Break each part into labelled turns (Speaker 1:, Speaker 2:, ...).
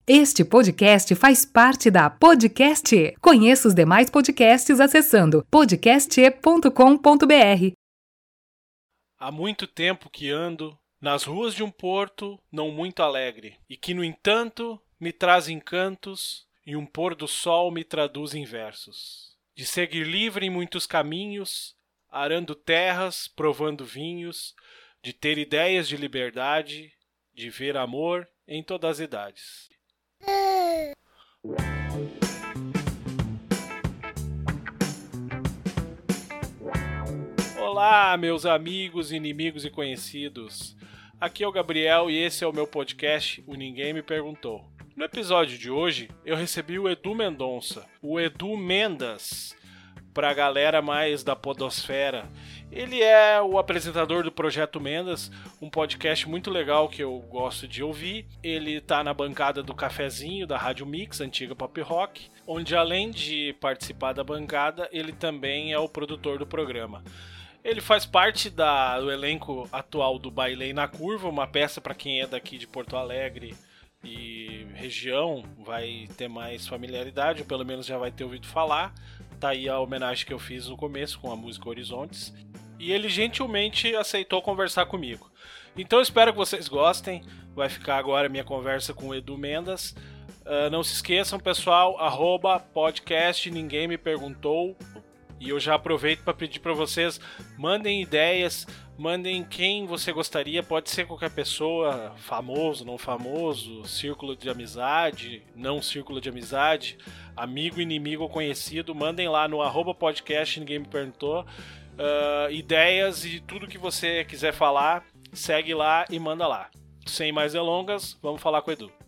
Speaker 1: Este podcast faz parte da Podcast. Conheça os demais podcasts acessando podcast.com.br.
Speaker 2: Há muito tempo que ando nas ruas de um porto não muito alegre, e que, no entanto, me traz encantos, e um pôr do sol me traduz em versos. De seguir livre em muitos caminhos, arando terras, provando vinhos, de ter ideias de liberdade, de ver amor em todas as idades. Olá, meus amigos, inimigos e conhecidos. Aqui é o Gabriel e esse é o meu podcast, O Ninguém Me Perguntou. No episódio de hoje, eu recebi o Edu Mendonça, o Edu Mendas, pra galera mais da podosfera. Ele é o apresentador do Projeto Mendas, um podcast muito legal que eu gosto de ouvir. Ele tá na bancada do Cafezinho, da Rádio Mix, antiga Pop Rock, onde além de participar da bancada, ele também é o produtor do programa. Ele faz parte do elenco atual do Bailei na Curva, uma peça para quem é daqui de Porto Alegre e região vai ter mais familiaridade, ou pelo menos já vai ter ouvido falar. Tá aí a homenagem que eu fiz no começo com a música Horizontes. E ele gentilmente aceitou conversar comigo. Então eu espero que vocês gostem. Vai ficar agora a minha conversa com o Edu Mendas. Não se esqueçam, pessoal, @podcast Ninguém Me Perguntou. E eu já aproveito para pedir para vocês, mandem ideias, mandem quem você gostaria, pode ser qualquer pessoa, famoso, não famoso, círculo de amizade, não círculo de amizade, amigo, inimigo ou conhecido, mandem lá no @podcast Ninguém Me Perguntou, ideias e tudo que você quiser falar, segue lá e manda lá. Sem mais delongas, vamos falar com o Edu.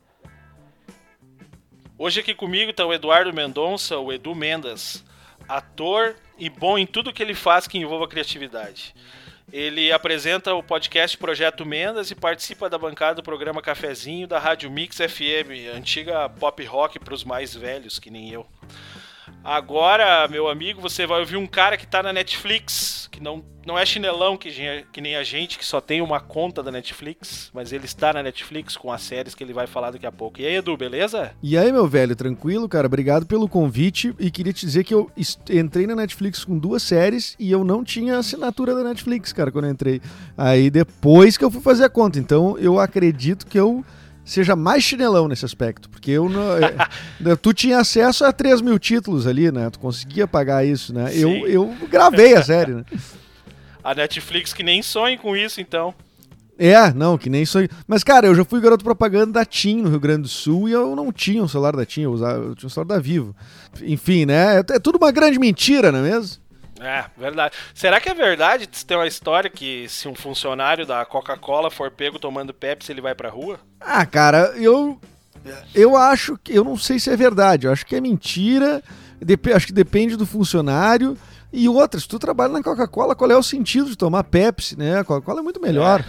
Speaker 2: Hoje aqui comigo está o Eduardo Mendonça, o Edu Mendas, ator e bom em tudo que ele faz que envolva criatividade. Ele apresenta o podcast Projeto Mendas e participa da bancada do programa Cafezinho da Rádio Mix FM, antiga pop rock para os mais velhos, que nem eu. Agora, meu amigo, você vai ouvir um cara que tá na Netflix, que não é chinelão que nem a gente, que só tem uma conta da Netflix, mas ele está na Netflix com as séries que ele vai falar daqui a pouco. E aí, Edu, beleza?
Speaker 3: E aí, meu velho, tranquilo, cara? Obrigado pelo convite e queria te dizer que eu entrei na Netflix com 2 séries e eu não tinha assinatura da Netflix, cara, quando eu entrei. Aí depois que eu fui fazer a conta, então eu acredito que eu seja mais chinelão nesse aspecto, porque tu tinha acesso a 3 mil títulos ali, né? Tu conseguia pagar isso, né? Eu gravei a série, né?
Speaker 2: A Netflix que nem sonha com isso, então.
Speaker 3: Não, que nem sonho. Mas, cara, eu já fui garoto propaganda da TIM no Rio Grande do Sul e eu não tinha um celular da TIM, eu tinha um celular da Vivo. Enfim, né? É tudo uma grande mentira, não é mesmo?
Speaker 2: É, verdade. Será que é verdade? Tem uma história que se um funcionário da Coca-Cola for pego tomando Pepsi, ele vai pra rua?
Speaker 3: Ah, cara, eu acho que... Eu não sei se é verdade. Eu acho que é mentira. Acho que depende do funcionário. E outra, se tu trabalha na Coca-Cola, qual é o sentido de tomar Pepsi, né? A Coca-Cola é muito melhor.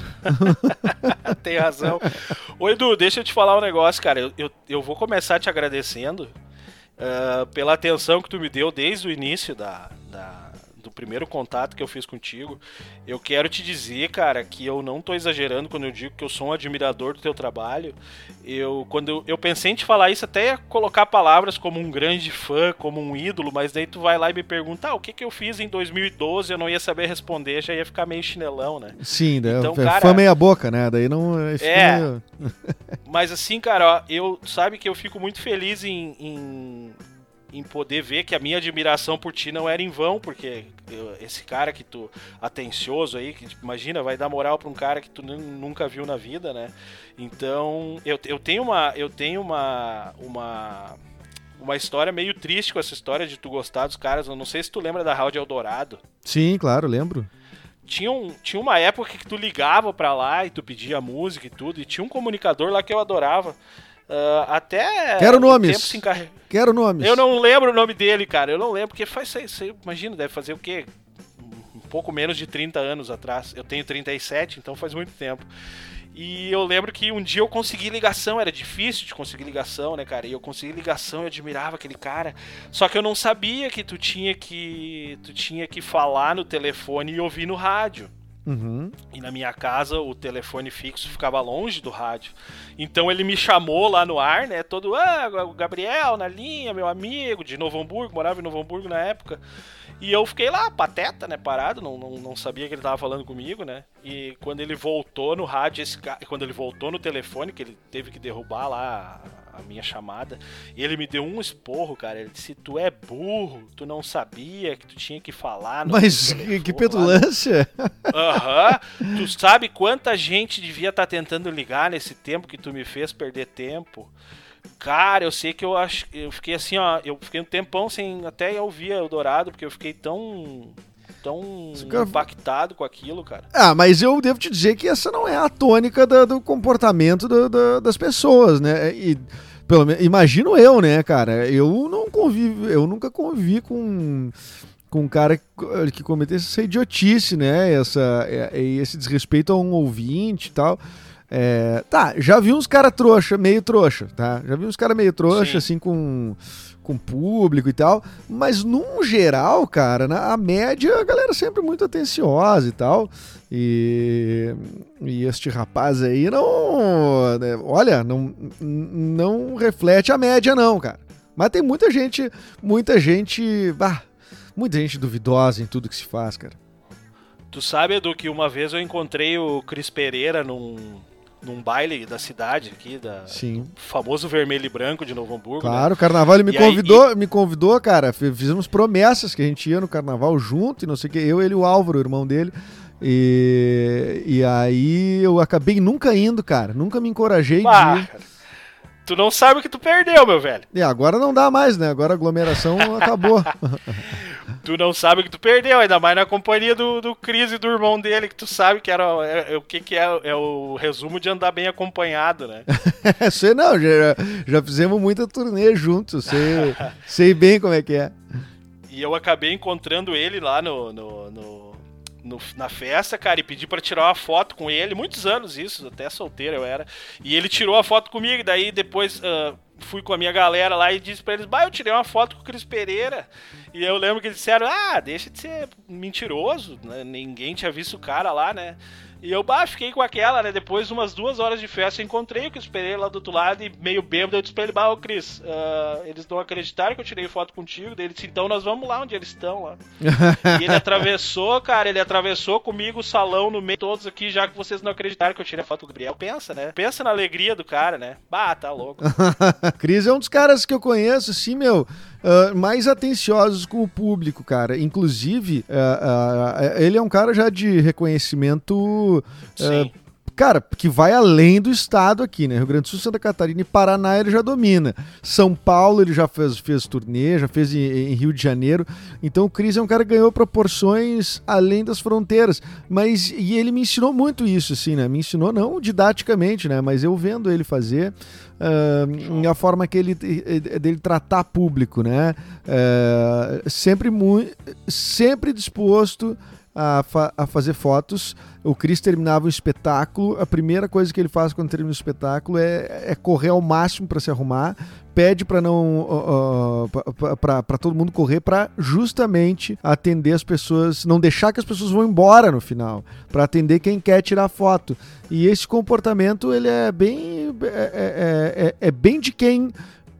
Speaker 2: Tem razão. Ô, Edu, deixa eu te falar um negócio, cara. Eu vou começar te agradecendo pela atenção que tu me deu desde o início do primeiro contato que eu fiz contigo. Eu quero te dizer, cara, que eu não tô exagerando quando eu digo que eu sou um admirador do teu trabalho. Quando eu pensei em te falar isso, até ia colocar palavras como um grande fã, como um ídolo, mas daí tu vai lá e me pergunta, o que eu fiz em 2012, eu não ia saber responder, já ia ficar meio chinelão, né?
Speaker 3: Sim,
Speaker 2: então,
Speaker 3: cara,
Speaker 2: fã
Speaker 3: meia boca, né? Daí não...
Speaker 2: meio... Mas assim, cara, ó, sabe que eu fico muito feliz em poder ver que a minha admiração por ti não era em vão, porque esse cara que tu, atencioso aí, que imagina, vai dar moral pra um cara que tu nunca viu na vida, né? Então, eu tenho uma história meio triste com essa história de tu gostar dos caras. Eu não sei se tu lembra da Rádio Eldorado.
Speaker 3: Sim, claro, lembro.
Speaker 2: Tinha uma época que tu ligava pra lá e tu pedia música e tudo, e tinha um comunicador lá que eu adorava. Até
Speaker 3: Quero nomes.
Speaker 2: Tempo se encarre...
Speaker 3: Quero nomes.
Speaker 2: Eu não lembro o nome dele, cara. Eu não lembro, porque você imagina, deve fazer o quê? Um pouco menos de 30 anos atrás. Eu tenho 37, então faz muito tempo. E eu lembro que um dia eu consegui ligação, era difícil de conseguir ligação, né, cara? E eu consegui ligação, eu admirava aquele cara. Só que eu não sabia que tu tinha que falar no telefone e ouvir no rádio. E na minha casa o telefone fixo ficava longe do rádio. Então ele me chamou lá no ar, né? Todo, o Gabriel na linha, meu amigo, de Novo Hamburgo, morava em Novo Hamburgo na época. E eu fiquei lá, pateta, né? Parado, não sabia que ele tava falando comigo, né? E quando ele voltou no rádio, quando ele voltou no telefone, que ele teve que derrubar lá a minha chamada, e ele me deu um esporro, cara. Ele disse: tu é burro, tu não sabia que tu tinha que falar no
Speaker 3: Mas que petulância!
Speaker 2: Tu sabe quanta gente devia estar tentando ligar nesse tempo que tu me fez perder tempo? Cara, eu sei que eu fiquei assim, ó, eu fiquei um tempão sem até ouvir Eldorado, porque eu fiquei tão impactado com aquilo, cara.
Speaker 3: Mas eu devo te dizer que essa não é a tônica do comportamento das pessoas, né? E, pelo menos, imagino eu, né, cara? Eu nunca convivi com um cara que cometesse essa idiotice, né? Esse desrespeito a um ouvinte e tal. Já vi uns caras meio trouxa, tá? Já vi uns caras meio trouxa, assim, com público e tal, mas num geral, cara, na média, a galera sempre muito atenciosa e tal, e este rapaz aí não reflete a média não, cara. Mas tem muita gente duvidosa em tudo que se faz, cara.
Speaker 2: Tu sabe, Edu, que uma vez eu encontrei o Cris Pereira num baile da cidade aqui, do famoso vermelho e branco de Novo Hamburgo.
Speaker 3: Claro,
Speaker 2: né?
Speaker 3: O carnaval ele me convidou, cara, fizemos promessas que a gente ia no carnaval junto e não sei o que, eu, ele e o Álvaro, o irmão dele, e aí eu acabei nunca indo, cara, nunca me encorajei de ir.
Speaker 2: Tu não sabe o que tu perdeu, meu velho.
Speaker 3: E agora não dá mais, né? Agora a aglomeração acabou.
Speaker 2: Tu não sabe o que tu perdeu, ainda mais na companhia do Cris e do irmão dele, que tu sabe que o que é o resumo de andar bem acompanhado, né?
Speaker 3: Sei não, já fizemos muita turnê juntos, sei bem como é que é.
Speaker 2: E eu acabei encontrando ele lá na festa, cara, e pedi pra tirar uma foto com ele, muitos anos isso, até solteiro eu era, e ele tirou a foto comigo, e daí depois fui com a minha galera lá e disse pra eles: eu tirei uma foto com o Cris Pereira, e eu lembro que eles disseram: deixa de ser mentiroso, né? Ninguém tinha visto o cara lá, né? E eu fiquei com aquela, né? Depois de umas 2 horas de festa, eu encontrei o Cris Pereira lá do outro lado e meio bêbado, eu disse pra ele: Cris, eles não acreditaram que eu tirei foto contigo. Daí ele disse: então nós vamos lá onde eles estão lá. E ele atravessou comigo o salão no meio, todos aqui, já que vocês não acreditaram que eu tirei a foto do Gabriel. Pensa, né? Pensa na alegria do cara, né? Tá louco.
Speaker 3: Cris é um dos caras que eu conheço, assim, mais atenciosos com o público, cara. Inclusive, ele é um cara já de reconhecimento, cara, que vai além do estado aqui, né? Rio Grande do Sul, Santa Catarina e Paraná ele já domina. São Paulo ele já fez turnê, já fez em Rio de Janeiro. Então o Cris é um cara que ganhou proporções além das fronteiras. E ele me ensinou muito isso, assim, né? Me ensinou não didaticamente, né? Mas eu vendo ele fazer... a forma que dele tratar público, né? Sempre disposto a fazer fotos. O Cris terminava o espetáculo, a primeira coisa que ele faz quando termina o espetáculo é correr ao máximo para se arrumar, pede para todo mundo correr para justamente atender as pessoas, não deixar que as pessoas vão embora no final, para atender quem quer tirar foto. E esse comportamento ele é bem de quem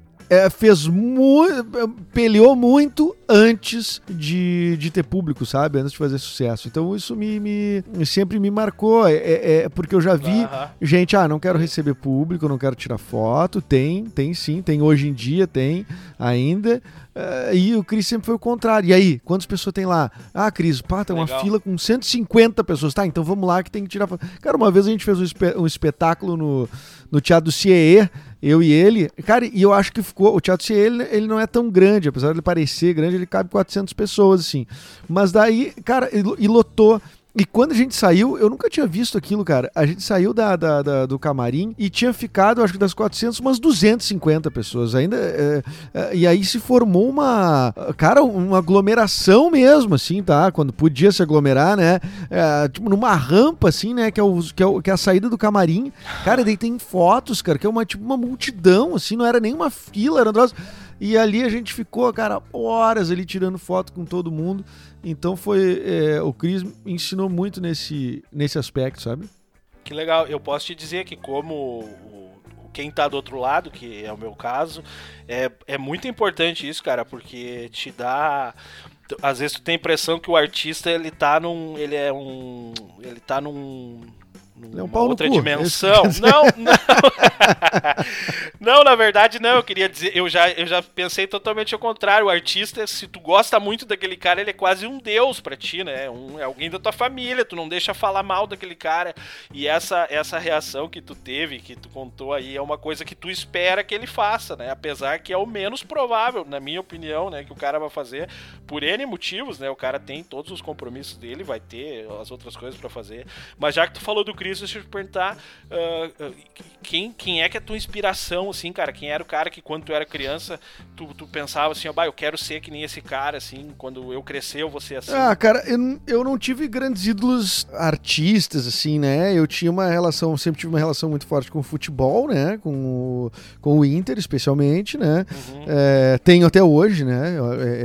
Speaker 3: peleou muito antes de ter público, sabe? Antes de fazer sucesso. Então isso sempre me marcou. Porque eu já vi gente, não quero receber público, não quero tirar foto. Tem sim, tem hoje em dia, tem ainda. E o Cris sempre foi o contrário. E aí, quantas pessoas tem lá? Cris, tem uma fila com 150 pessoas. Tá, então vamos lá que tem que tirar foto. Cara, uma vez a gente fez um espetáculo no Teatro do CIE, eu e ele, cara, e eu acho que ficou, o Teatro CIE, ele não é tão grande, apesar de ele parecer grande, ele cabe 400 pessoas, assim, mas daí, cara, e lotou. E quando a gente saiu, eu nunca tinha visto aquilo, cara. A gente saiu do camarim e tinha ficado, acho que das 400, umas 250 pessoas. Ainda, e aí se formou uma aglomeração mesmo, assim, tá? Quando podia se aglomerar, né? Tipo, numa rampa, assim, né? Que é a saída do camarim. Cara, daí tem fotos, cara, que é uma multidão, assim, não era nem uma fila, era um troço. E ali a gente ficou, cara, horas ali tirando foto com todo mundo. Então o Cris me ensinou muito nesse aspecto, sabe?
Speaker 2: Que legal. Eu posso te dizer que como quem tá do outro lado, que é o meu caso, é muito importante isso, cara, porque te dá... Às vezes tu tem a impressão que o artista, ele tá num outra dimensão. Não. Não, na verdade não, eu queria dizer, eu já pensei totalmente ao contrário. O artista, se tu gosta muito daquele cara, ele é quase um deus pra ti, né? É alguém da tua família, tu não deixa falar mal daquele cara. E essa reação que tu teve, que tu contou aí, é uma coisa que tu espera que ele faça, né? Apesar que é o menos provável, na minha opinião, né? Que o cara vai fazer por N motivos, né? O cara tem todos os compromissos dele, vai ter as outras coisas pra fazer. Mas já que tu falou do Cris, deixa eu te perguntar, quem é que é a tua inspiração, assim, cara? Quem era o cara que quando tu era criança, tu pensava assim, eu quero ser que nem esse cara, assim, quando eu crescer eu vou ser assim?
Speaker 3: Ah, cara, eu não tive grandes ídolos artistas, assim, né? Eu sempre tive uma relação muito forte com o futebol, né? Com o Inter, especialmente, né?
Speaker 2: Uhum.
Speaker 3: Tenho até hoje, né?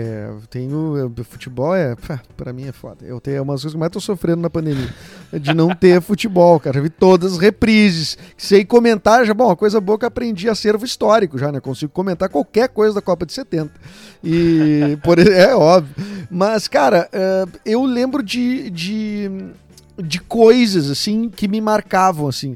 Speaker 3: Futebol pra mim é foda. Eu tenho umas coisas que mais tô sofrendo na pandemia, de não ter futebol, cara. Já vi todas as reprises, sei comentar, uma coisa boa que eu aprendi acervo histórico já, né? Consigo comentar qualquer coisa da Copa de 70. É óbvio. Mas, cara, eu lembro de coisas, assim, que me marcavam, assim.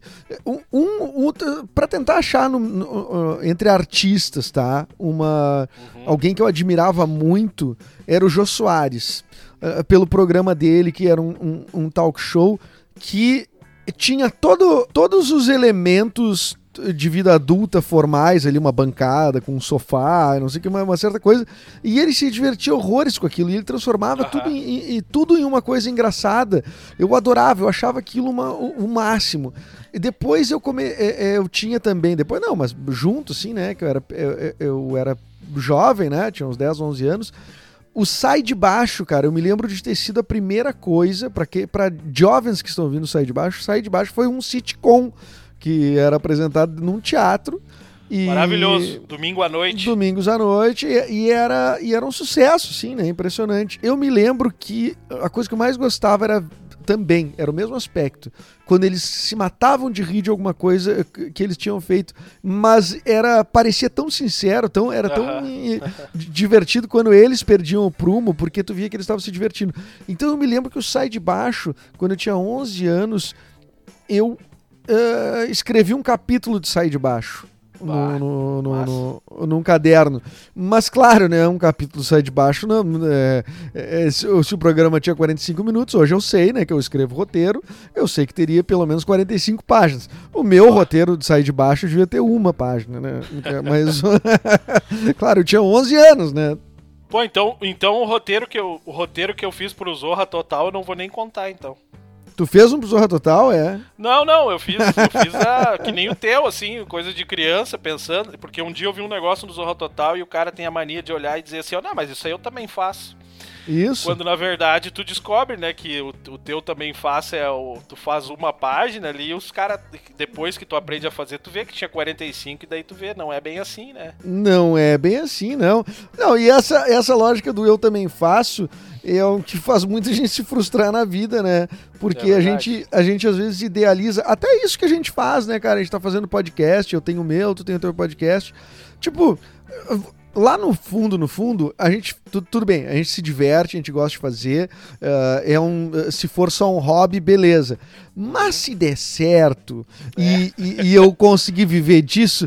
Speaker 3: Pra tentar achar entre artistas, tá? Alguém que eu admirava muito era o Jô Soares. Pelo programa dele, que era um talk show que tinha todos os elementos de vida adulta formais ali, uma bancada com um sofá, não sei o que, uma certa coisa, e ele se divertia horrores com aquilo, e ele transformava tudo em uma coisa engraçada. Eu adorava, eu achava aquilo o máximo. E depois eu tinha também, mas junto, assim, né, que eu era jovem, né, tinha uns 10, 11 anos. O Sai de Baixo, cara, eu me lembro de ter sido a primeira coisa, pra jovens que estão ouvindo Sai de Baixo foi um sitcom que era apresentado num teatro.
Speaker 2: Maravilhoso, domingos à noite, e era um sucesso, sim, né, impressionante. Eu me lembro que a coisa que eu mais gostava era o mesmo aspecto, quando eles se matavam de rir de alguma coisa que eles tinham feito, mas parecia tão sincero, tão divertido quando eles perdiam o prumo, porque tu via que eles estavam se divertindo. Então eu me lembro que o Sai de Baixo, quando eu tinha 11 anos, eu escrevi um capítulo de Sai de Baixo num caderno. Mas claro, né, um capítulo Sai de Baixo, não, se o programa tinha 45 minutos, hoje eu sei, né, que eu escrevo roteiro, eu sei que teria pelo menos 45 páginas. O meu roteiro de Sai de Baixo devia ter uma página, né? Mas claro, eu tinha 11 anos, né? Pô, então o roteiro que eu fiz pro Zorra Total eu não vou nem contar, então.
Speaker 3: Tu fez um pro Zorra Total, é?
Speaker 2: Não, eu fiz que nem o teu, assim, coisa de criança, pensando, porque um dia eu vi um negócio no Zorra Total e o cara tem a mania de olhar e dizer assim, não, mas isso aí eu também faço.
Speaker 3: Isso.
Speaker 2: Quando na verdade tu descobre, né, que o teu também faz tu faz uma página ali e os caras, depois que tu aprende a fazer, tu vê que tinha 45 e daí tu vê, não é bem assim, né?
Speaker 3: Não é bem assim, não. Não, e essa lógica do eu também faço é o que faz muita gente se frustrar na vida, né? Porque a gente às vezes idealiza, até isso que a gente faz, né, cara? A gente tá fazendo podcast, eu tenho o meu, tu tem o teu podcast. Tipo, lá no fundo, a gente, tudo bem, a gente se diverte, a gente gosta de fazer, se for só um hobby, beleza. Mas se der certo e eu conseguir viver disso,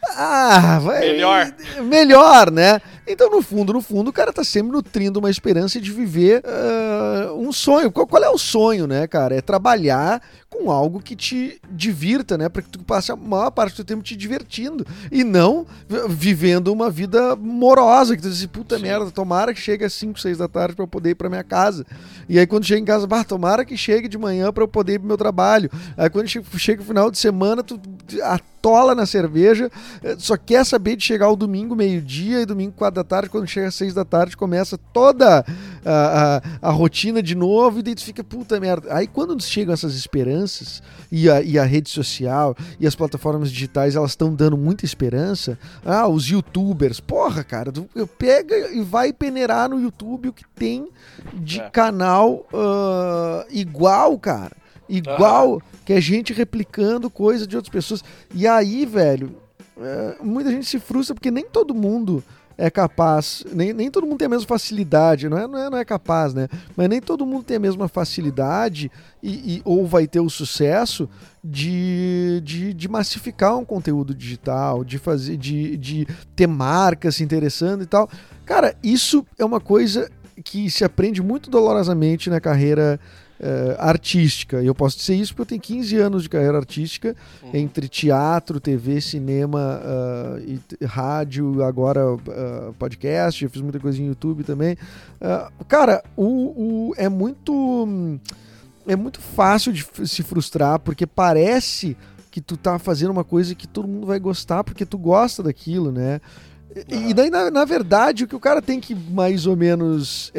Speaker 3: melhor, né? Então, no fundo, o cara tá sempre nutrindo uma esperança de viver um sonho. Qual é o sonho, né, cara? É trabalhar com algo que te divirta, né? Pra que tu passe a maior parte do tempo te divertindo. E não vivendo uma vida morosa, que tu diz assim, puta merda, tomara que chegue às 5, 6 da tarde pra eu poder ir pra minha casa. E aí quando chega em casa, tomara que chegue de manhã pra eu poder ir pro meu trabalho. Aí quando chega o final de semana, tu atola na cerveja, só quer saber de chegar ao domingo, meio-dia, e domingo, 4 da tarde, quando chega às 6 da tarde, começa toda a rotina de novo, e daí tu fica, puta merda. Aí quando chegam essas esperanças, e a rede social, e as plataformas digitais, elas estão dando muita esperança, os youtubers, porra, cara, tu pega e vai peneirar no YouTube o que tem de canal igual, cara. Igual, que é gente replicando coisa de outras pessoas. E aí, velho, muita gente se frustra porque nem todo mundo é capaz, nem todo mundo tem a mesma facilidade, não é capaz, né? Mas nem todo mundo tem a mesma facilidade ou vai ter o sucesso de massificar um conteúdo digital, de ter marcas se interessando e tal. Cara, isso é uma coisa que se aprende muito dolorosamente na carreira artística. Eu posso dizer isso porque eu tenho 15 anos de carreira artística, entre teatro, TV, cinema, e rádio, agora podcast, eu fiz muita coisa em YouTube também. Cara, é muito fácil de se frustrar, porque parece que tu tá fazendo uma coisa que todo mundo vai gostar, porque tu gosta daquilo, né? E daí, na verdade, o que o cara tem que mais ou menos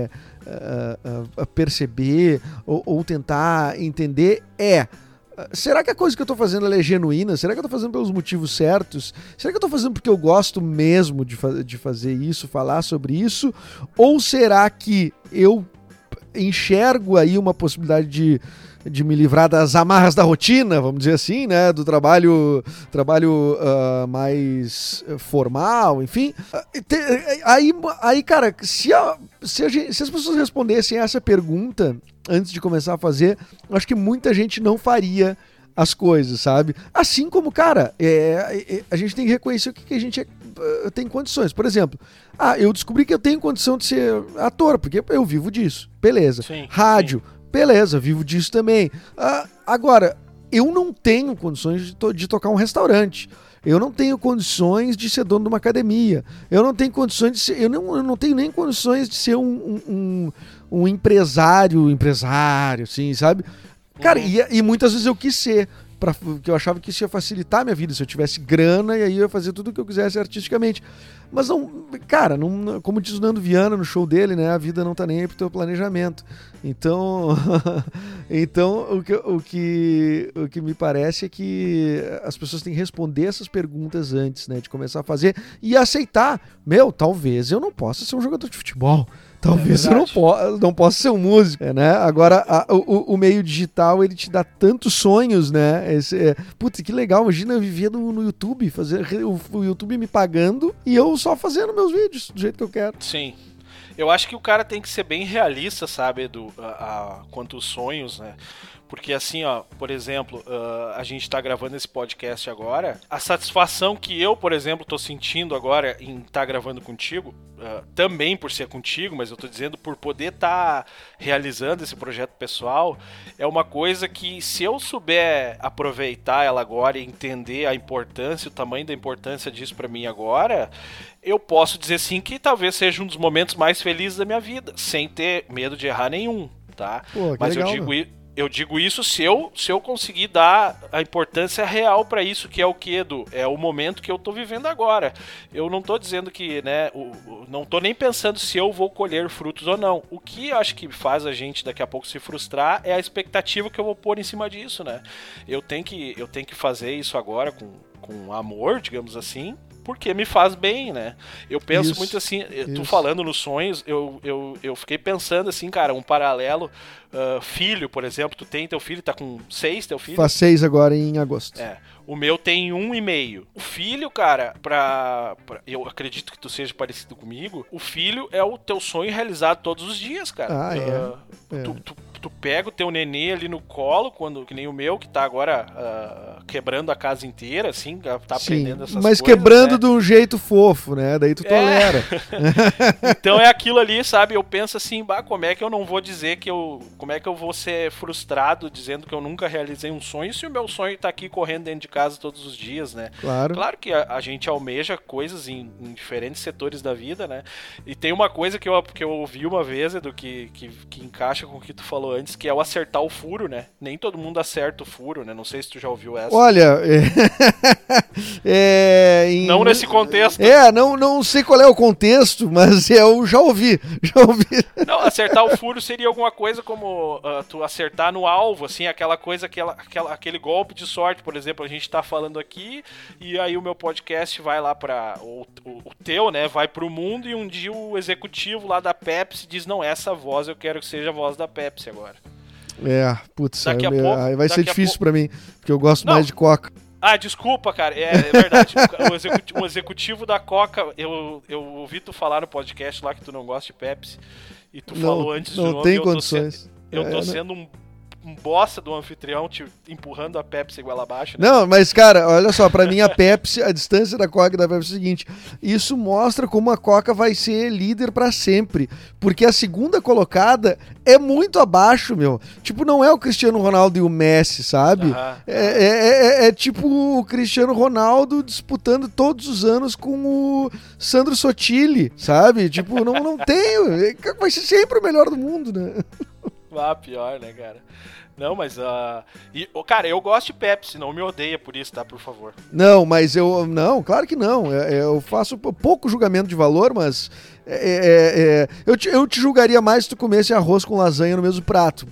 Speaker 3: perceber ou tentar entender será que a coisa que eu tô fazendo ela é genuína? Será que eu tô fazendo pelos motivos certos? Será que eu tô fazendo porque eu gosto mesmo de fazer isso, falar sobre isso? Ou será que eu enxergo aí uma possibilidade de me livrar das amarras da rotina, vamos dizer assim, né, do trabalho mais formal, enfim. Aí, cara, se as pessoas respondessem essa pergunta antes de começar a fazer, eu acho que muita gente não faria as coisas, sabe? Assim como, cara, a gente tem que reconhecer o que a gente tem condições. Por exemplo, eu descobri que eu tenho condição de ser ator, porque eu vivo disso. Beleza.
Speaker 2: Sim,
Speaker 3: rádio. Sim. Beleza, vivo disso também. Agora, eu não tenho condições de tocar um restaurante. Eu não tenho condições de ser dono de uma academia. Eu não tenho condições de ser... Eu não tenho nem condições de ser um empresário, assim, sabe? Cara, e muitas vezes eu quis ser, porque eu achava que isso ia facilitar a minha vida, se eu tivesse grana, e aí eu ia fazer tudo o que eu quisesse artisticamente. Mas não, cara, como diz o Nando Viana no show dele, né? A vida não tá nem aí pro teu planejamento. Então, o que me parece é que as pessoas têm que responder essas perguntas antes, né? De começar a fazer e aceitar. Talvez eu não possa ser um jogador de futebol. Talvez eu não possa ser um músico, né? Agora, o meio digital, ele te dá tantos sonhos, né? Putz, que legal, imagina eu viver no YouTube, fazer o YouTube me pagando e eu só fazendo meus vídeos do jeito que eu quero.
Speaker 2: Sim. Eu acho que o cara tem que ser bem realista, sabe, quanto aos sonhos, né? Porque assim, por exemplo, a gente tá gravando esse podcast agora, a satisfação que eu, por exemplo, tô sentindo agora em estar gravando contigo, também por ser contigo, mas eu tô dizendo por poder estar realizando esse projeto pessoal, é uma coisa que se eu souber aproveitar ela agora e entender a importância, o tamanho da importância disso pra mim agora, eu posso dizer sim que talvez seja um dos momentos mais felizes da minha vida, sem ter medo de errar nenhum, tá?
Speaker 3: Pô,
Speaker 2: mas
Speaker 3: legal,
Speaker 2: eu digo isso se eu conseguir dar a importância real pra isso, que é o que, Edu? É o momento que eu tô vivendo agora. Eu não tô dizendo que, né, não tô nem pensando se eu vou colher frutos ou não. O que eu acho que faz a gente daqui a pouco se frustrar é a expectativa que eu vou pôr em cima disso, né? Eu tenho que fazer isso agora com amor, digamos assim, porque me faz bem, né? Eu penso muito assim, tu falando nos sonhos, eu fiquei pensando assim, cara, um paralelo, filho, por exemplo, tu tem teu filho, tá com 6, teu filho?
Speaker 3: Faz 6 agora em agosto.
Speaker 2: O meu tem 1,5. O filho, cara, eu acredito que tu seja parecido comigo, o filho é o teu sonho realizado todos os dias, cara. Tu pega o teu nenê ali no colo, que nem o meu, que tá agora quebrando a casa inteira, assim, tá aprendendo essas coisas. Mas
Speaker 3: quebrando, né, de um jeito fofo, né? Daí tu tolera.
Speaker 2: Então é aquilo ali, sabe? Eu penso assim, como é que eu não vou dizer como é que eu vou ser frustrado dizendo que eu nunca realizei um sonho se o meu sonho tá aqui correndo dentro de casa todos os dias, né?
Speaker 3: Claro.
Speaker 2: Claro que a gente almeja coisas em diferentes setores da vida, né? E tem uma coisa que eu ouvi uma vez, Edu, que encaixa com o que tu falou antes, que é o acertar o furo, né? Nem todo mundo acerta o furo, né? Não sei se tu já ouviu essa.
Speaker 3: Olha,
Speaker 2: não nesse contexto.
Speaker 3: Não sei qual é o contexto, mas eu já ouvi.
Speaker 2: Não, acertar o furo seria alguma coisa como tu acertar no alvo, assim, aquela coisa, aquele golpe de sorte, por exemplo, a gente tá falando aqui e aí o meu podcast vai lá para o teu, né, vai pro mundo e um dia o executivo lá da Pepsi diz, não, essa voz eu quero que seja a voz da Pepsi agora.
Speaker 3: Putz,
Speaker 2: aí
Speaker 3: vai ser difícil pra mim, porque eu gosto mais de Coca.
Speaker 2: Ah, desculpa, cara, é verdade. O executivo da Coca, eu ouvi tu falar no podcast lá que tu não gosta de Pepsi, e tu falou antes de novo.
Speaker 3: Não tem condições.
Speaker 2: Eu tô sendo um bosta do anfitrião te empurrando a Pepsi igual abaixo, né?
Speaker 3: Não, mas cara, olha só, pra mim a Pepsi, a distância da Coca e da Pepsi é o seguinte, isso mostra como a Coca vai ser líder pra sempre, porque a segunda colocada é muito abaixo, meu. Tipo, não é o Cristiano Ronaldo e o Messi, sabe? É tipo o Cristiano Ronaldo disputando todos os anos com o Sandro Sotile, sabe? Tipo, não tem, vai ser sempre o melhor do mundo, né?
Speaker 2: Pior, né, cara? Não, mas... cara, eu gosto de Pepsi, não me odeia por isso, tá? Por favor.
Speaker 3: Não, mas não, claro que não. Eu faço pouco julgamento de valor, mas... eu te julgaria mais se tu comesse arroz com lasanha no mesmo prato.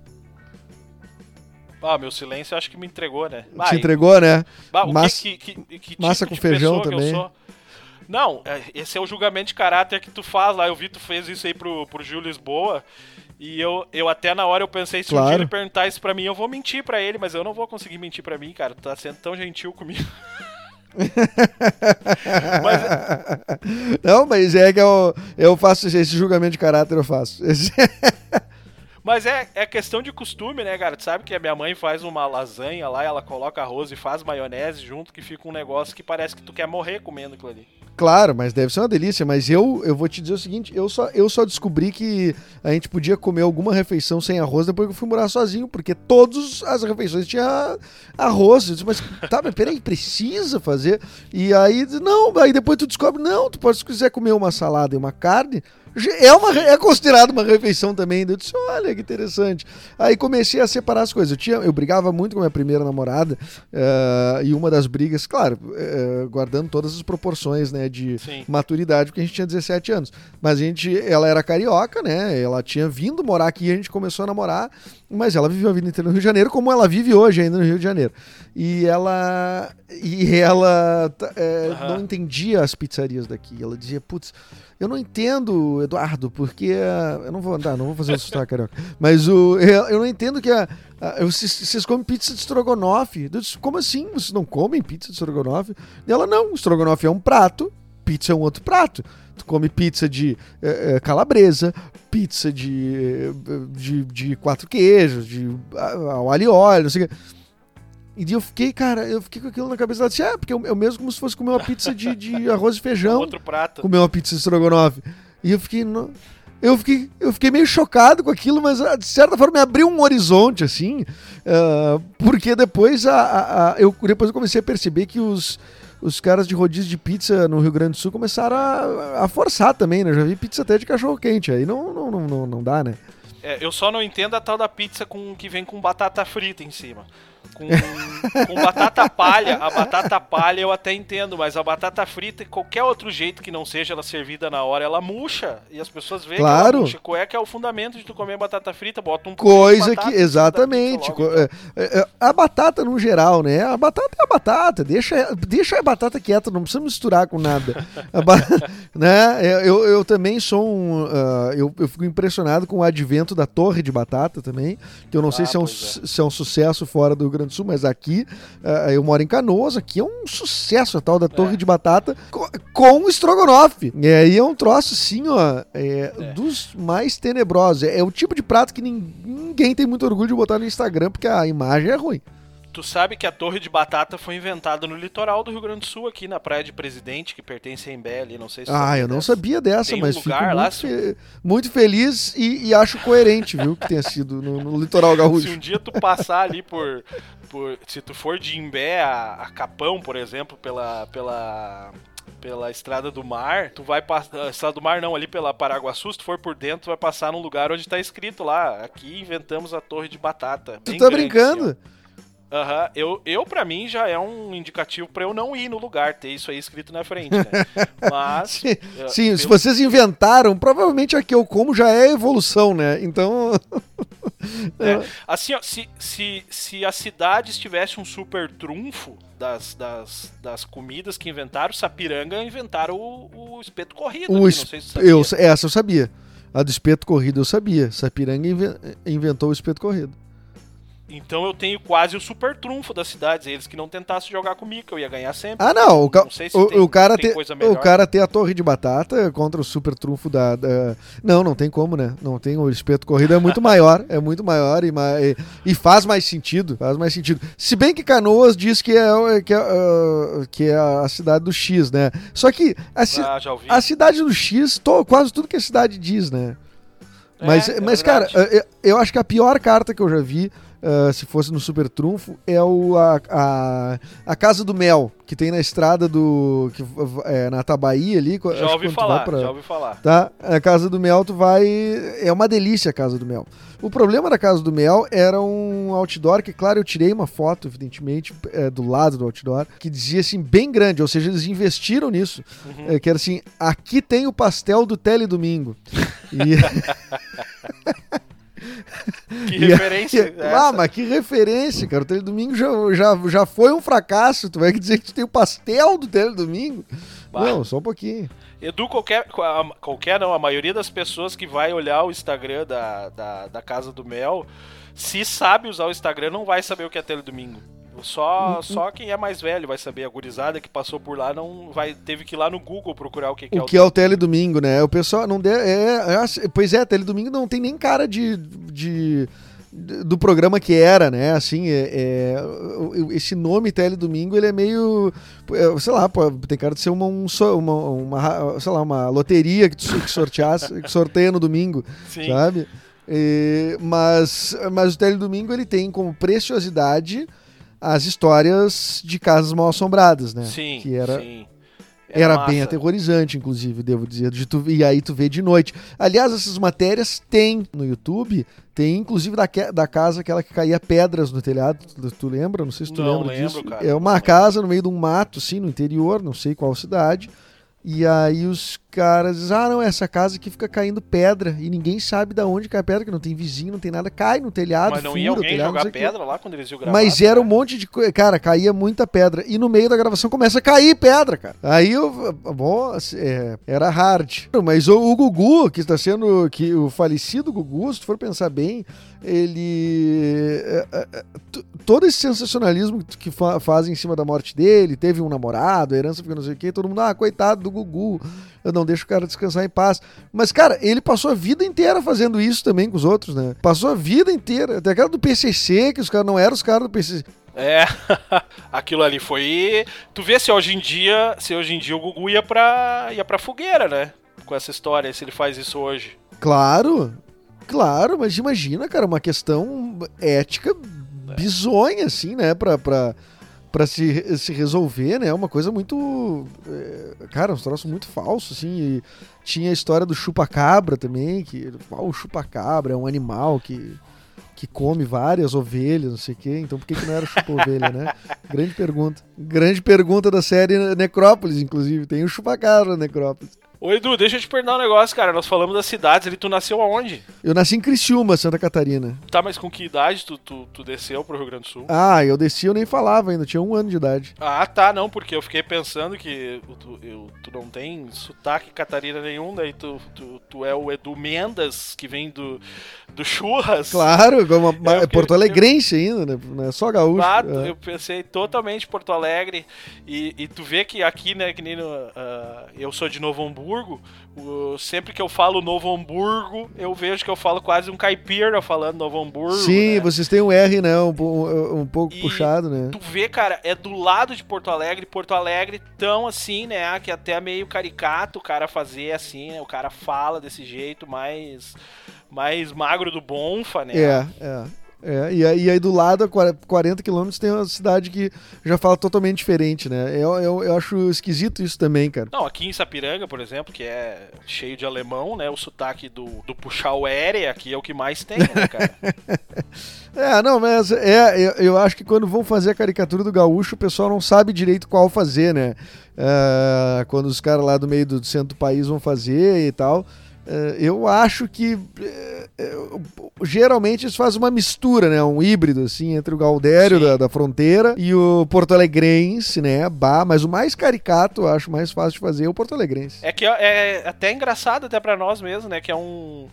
Speaker 2: Meu silêncio eu acho que me entregou, né?
Speaker 3: Te entregou, né?
Speaker 2: Que
Speaker 3: massa
Speaker 2: tipo
Speaker 3: com feijão
Speaker 2: que
Speaker 3: também.
Speaker 2: eu sou? Não, esse é o julgamento de caráter que tu faz lá. Eu vi tu fez isso aí pro Gil Lisboa. E eu até na hora eu pensei, se um dia ele perguntar isso pra mim, eu vou mentir pra ele, mas eu não vou conseguir mentir pra mim, cara. Tu tá sendo tão gentil comigo.
Speaker 3: Não, mas é que eu faço esse julgamento de caráter, eu faço.
Speaker 2: Mas é questão de costume, né, cara? Tu sabe que a minha mãe faz uma lasanha lá, ela coloca arroz e faz maionese junto, que fica um negócio que parece que tu quer morrer comendo aquilo ali.
Speaker 3: Claro, mas deve ser uma delícia, mas eu vou te dizer o seguinte, eu só descobri que a gente podia comer alguma refeição sem arroz depois que eu fui morar sozinho, porque todas as refeições tinham arroz. Eu disse, mas peraí, precisa fazer? E aí, aí depois tu descobre, tu pode, se quiser comer uma salada e uma carne, é considerado uma refeição também. Eu disse, olha que interessante. Aí comecei a separar as coisas. Eu brigava muito com a minha primeira namorada, e uma das brigas, claro, guardando todas as proporções, né, de maturidade, porque a gente tinha 17 anos. Mas ela era carioca, né? Ela tinha vindo morar aqui e a gente começou a namorar, mas ela viveu a vida inteira no Rio de Janeiro, como ela vive hoje ainda no Rio de Janeiro. E ela não entendia as pizzarias daqui. Ela dizia, putz, eu não entendo, Eduardo, porque eu não vou fazer um sotaque carioca, mas eu não entendo que vocês comem pizza de estrogonofe. Eu disse, como assim? Vocês não comem pizza de estrogonofe? E ela, não, estrogonofe é um prato, pizza é um outro prato. Tu come pizza de calabresa, pizza de 4 queijos, de alho e óleo, não sei o que. E eu fiquei com aquilo na cabeça. Ela disse, porque é o mesmo como se fosse comer uma pizza de arroz e feijão.
Speaker 2: Outro prato.
Speaker 3: Comer uma pizza de estrogonofe. E eu fiquei meio chocado com aquilo, mas de certa forma me abriu um horizonte, assim, porque depois eu comecei a perceber que os caras de rodízio de pizza no Rio Grande do Sul começaram a forçar também, né? Eu já vi pizza até de cachorro-quente, aí não dá, né?
Speaker 2: Eu só não entendo a tal da pizza que vem com batata frita em cima. Com batata palha, a batata palha eu até entendo, mas a batata frita, qualquer outro jeito que não seja ela servida na hora, ela murcha, e as pessoas veem que ela murcha. Qual é que é o fundamento de tu comer batata frita? Bota um
Speaker 3: coisa que, exatamente, a batata no geral, né? A batata é a batata, deixa a batata quieta, não precisa misturar com nada. Né? Eu também sou eu fico impressionado com o advento da torre de batata também, que eu não sei se é um sucesso fora do Rio Grande do Sul, mas aqui, eu moro em Canoas, aqui é um sucesso a tal da torre de batata com estrogonofe. E aí é um troço assim, dos mais tenebrosos. É o tipo de prato que ninguém tem muito orgulho de botar no Instagram, porque a imagem é ruim.
Speaker 2: Tu sabe que a Torre de Batata foi inventada no litoral do Rio Grande do Sul, aqui na Praia de Presidente, que pertence a Embé ali, não sei se
Speaker 3: eu não sabia dessa,
Speaker 2: tem
Speaker 3: mas
Speaker 2: um
Speaker 3: fico
Speaker 2: lugar lá,
Speaker 3: muito feliz e acho coerente, viu, que tenha sido no litoral gaúcho.
Speaker 2: Se um dia tu passar ali se tu for de Imbé a Capão, por exemplo, pela Estrada do Mar, tu vai passar, Estrada do Mar não, ali pela Paraguaçu, se tu for por dentro, tu vai passar num lugar onde tá escrito lá, aqui inventamos a Torre de Batata.
Speaker 3: Tu tá brincando?
Speaker 2: Assim, eu pra mim já é um indicativo pra eu não ir no lugar, ter isso aí escrito na frente, né? Mas...
Speaker 3: Sim, se vocês inventaram, provavelmente a que eu como já é evolução, né? Então...
Speaker 2: Assim, ó, se a cidade tivesse um super trunfo das comidas que inventaram, Sapiranga inventaram o espeto corrido. Não sei se você sabia.
Speaker 3: Essa eu sabia. A do espeto corrido eu sabia. Sapiranga inventou o espeto corrido.
Speaker 2: Então eu tenho quase o super trunfo das cidades. Eles que não tentassem jogar comigo, que eu ia ganhar sempre.
Speaker 3: Ah, não.
Speaker 2: Não sei se
Speaker 3: o cara
Speaker 2: tem coisa melhor.
Speaker 3: O cara ter a Torre de Batata contra o super trunfo da... Não tem como, né? Não tem. O espeto corrido é muito maior. É muito maior e faz mais sentido. Faz mais sentido. Se bem que Canoas diz que é a cidade do X, né? Só que
Speaker 2: já ouvi.
Speaker 3: A cidade do X, quase tudo que a cidade diz, né? Mas cara, eu acho que a pior carta que eu já vi, se fosse no Super Trunfo, é a Casa do Mel, que tem na estrada na Tabaí ali.
Speaker 2: Já ouvi falar.
Speaker 3: Tá? A Casa do Mel, tu vai... É uma delícia a Casa do Mel. O problema da Casa do Mel era um outdoor, que claro, eu tirei uma foto, evidentemente, do lado do outdoor, que dizia assim, bem grande, ou seja, eles investiram nisso, que era assim, aqui tem o pastel do Teledomingo.
Speaker 2: Que referência
Speaker 3: mas que referência, cara. O Teledomingo já foi um fracasso. Tu vai dizer que tu tem o pastel do Teledomingo? Não, só um pouquinho.
Speaker 2: Edu, a maioria das pessoas que vai olhar o Instagram da Casa do Mel, se sabe usar o Instagram, não vai saber o que é Teledomingo. Só quem é mais velho vai saber. A gurizada que passou por lá teve que ir lá no Google procurar o que é o
Speaker 3: que é o Teledomingo, né? O pessoal não pois é, Teledomingo não tem nem cara do programa que era, né? Assim, esse nome Teledomingo, ele é meio, sei lá, tem cara de ser uma loteria que sorteia no domingo. Sim. Sabe? Mas o Teledomingo, ele tem como preciosidade as histórias de casas mal assombradas, né?
Speaker 2: Sim,
Speaker 3: que era
Speaker 2: massa.
Speaker 3: Bem aterrorizante, inclusive, devo dizer. E aí tu vê de noite. Aliás, essas matérias tem no YouTube, tem inclusive da casa aquela que caía pedras no telhado. Tu lembra? Não sei se tu lembra disso.
Speaker 2: Cara.
Speaker 3: É uma casa no meio de um mato, assim, no interior, não sei qual cidade. E aí os caras dizem, não, essa casa aqui fica caindo pedra e ninguém sabe de onde cai a pedra, que não tem vizinho, não tem nada, cai no telhado.
Speaker 2: Mas não ia alguém jogar pedra lá quando eles iam gravar?
Speaker 3: Mas era um monte de coisa, cara, caía muita pedra. E no meio da gravação começa a cair pedra, cara. Aí era hard. Mas o Gugu, que está sendo, o falecido Gugu, se tu for pensar bem, ele... todo esse sensacionalismo que fazem em cima da morte dele, teve um namorado, a herança fica não sei o quê, todo mundo, coitado do Gugu, eu não deixo o cara descansar em paz. Mas, cara, ele passou a vida inteira fazendo isso também com os outros, né? Passou a vida inteira. Até aquela do PCC, que os caras não eram os caras do PCC.
Speaker 2: Aquilo ali foi... Tu vê se hoje em dia o Gugu ia pra fogueira, né? Com essa história, se ele faz isso hoje.
Speaker 3: Claro, mas imagina, cara, uma questão ética bizonha, assim, né? Pra se resolver, né? Uma coisa muito... Cara, uns troços muito falsos, assim. E tinha a história do chupa-cabra também, que o chupa-cabra é um animal que come várias ovelhas, não sei o quê. Então por que não era chupa-ovelha, né? Grande pergunta. Grande pergunta da série Necrópolis, inclusive. Tem o chupa-cabra na Necrópolis.
Speaker 2: Ô Edu, deixa eu te perguntar um negócio, cara. Nós falamos das cidades ali, tu nasceu aonde?
Speaker 3: Eu nasci em Criciúma, Santa Catarina.
Speaker 2: Tá, mas com que idade tu desceu pro Rio Grande do Sul?
Speaker 3: Eu desci, eu nem falava ainda, tinha 1 ano de idade.
Speaker 2: Tá, não, porque eu fiquei pensando que tu não tem sotaque Catarina nenhum, daí tu é o Edu Mendas, que vem do Churras.
Speaker 3: Claro, Porto Alegrense ainda, né? Não é só gaúcho.
Speaker 2: Eu pensei totalmente Porto Alegre, e tu vê que aqui, né, que nem eu sou de Novo Hamburgo, Hamburgo, sempre que eu falo Novo Hamburgo, eu vejo que eu falo quase um caipira falando Novo Hamburgo.
Speaker 3: Sim,
Speaker 2: né?
Speaker 3: Vocês têm um R, né? Um pouco puxado, né?
Speaker 2: Tu vê, cara, é do lado de Porto Alegre tão assim, né? Que até é meio caricato o cara fazer assim, né? O cara fala desse jeito mais magro do Bonfa, né?
Speaker 3: E aí do lado, a 40 quilômetros, tem uma cidade que já fala totalmente diferente, né? Eu acho esquisito isso também, cara.
Speaker 2: Não, aqui em Sapiranga, por exemplo, que é cheio de alemão, né? O sotaque do puxar o ere aqui é o que mais tem, né, cara?
Speaker 3: Eu acho que quando vão fazer a caricatura do gaúcho, o pessoal não sabe direito qual fazer, né? Quando os caras lá do meio do centro do país vão fazer e tal... eu acho que geralmente eles fazem uma mistura, né? Um híbrido, assim, entre o gaudério da fronteira e o porto-alegrense, né? Mas o mais caricato, eu acho mais fácil de fazer, é o porto-alegrense.
Speaker 2: É que é até engraçado até pra nós mesmo, né? Que é um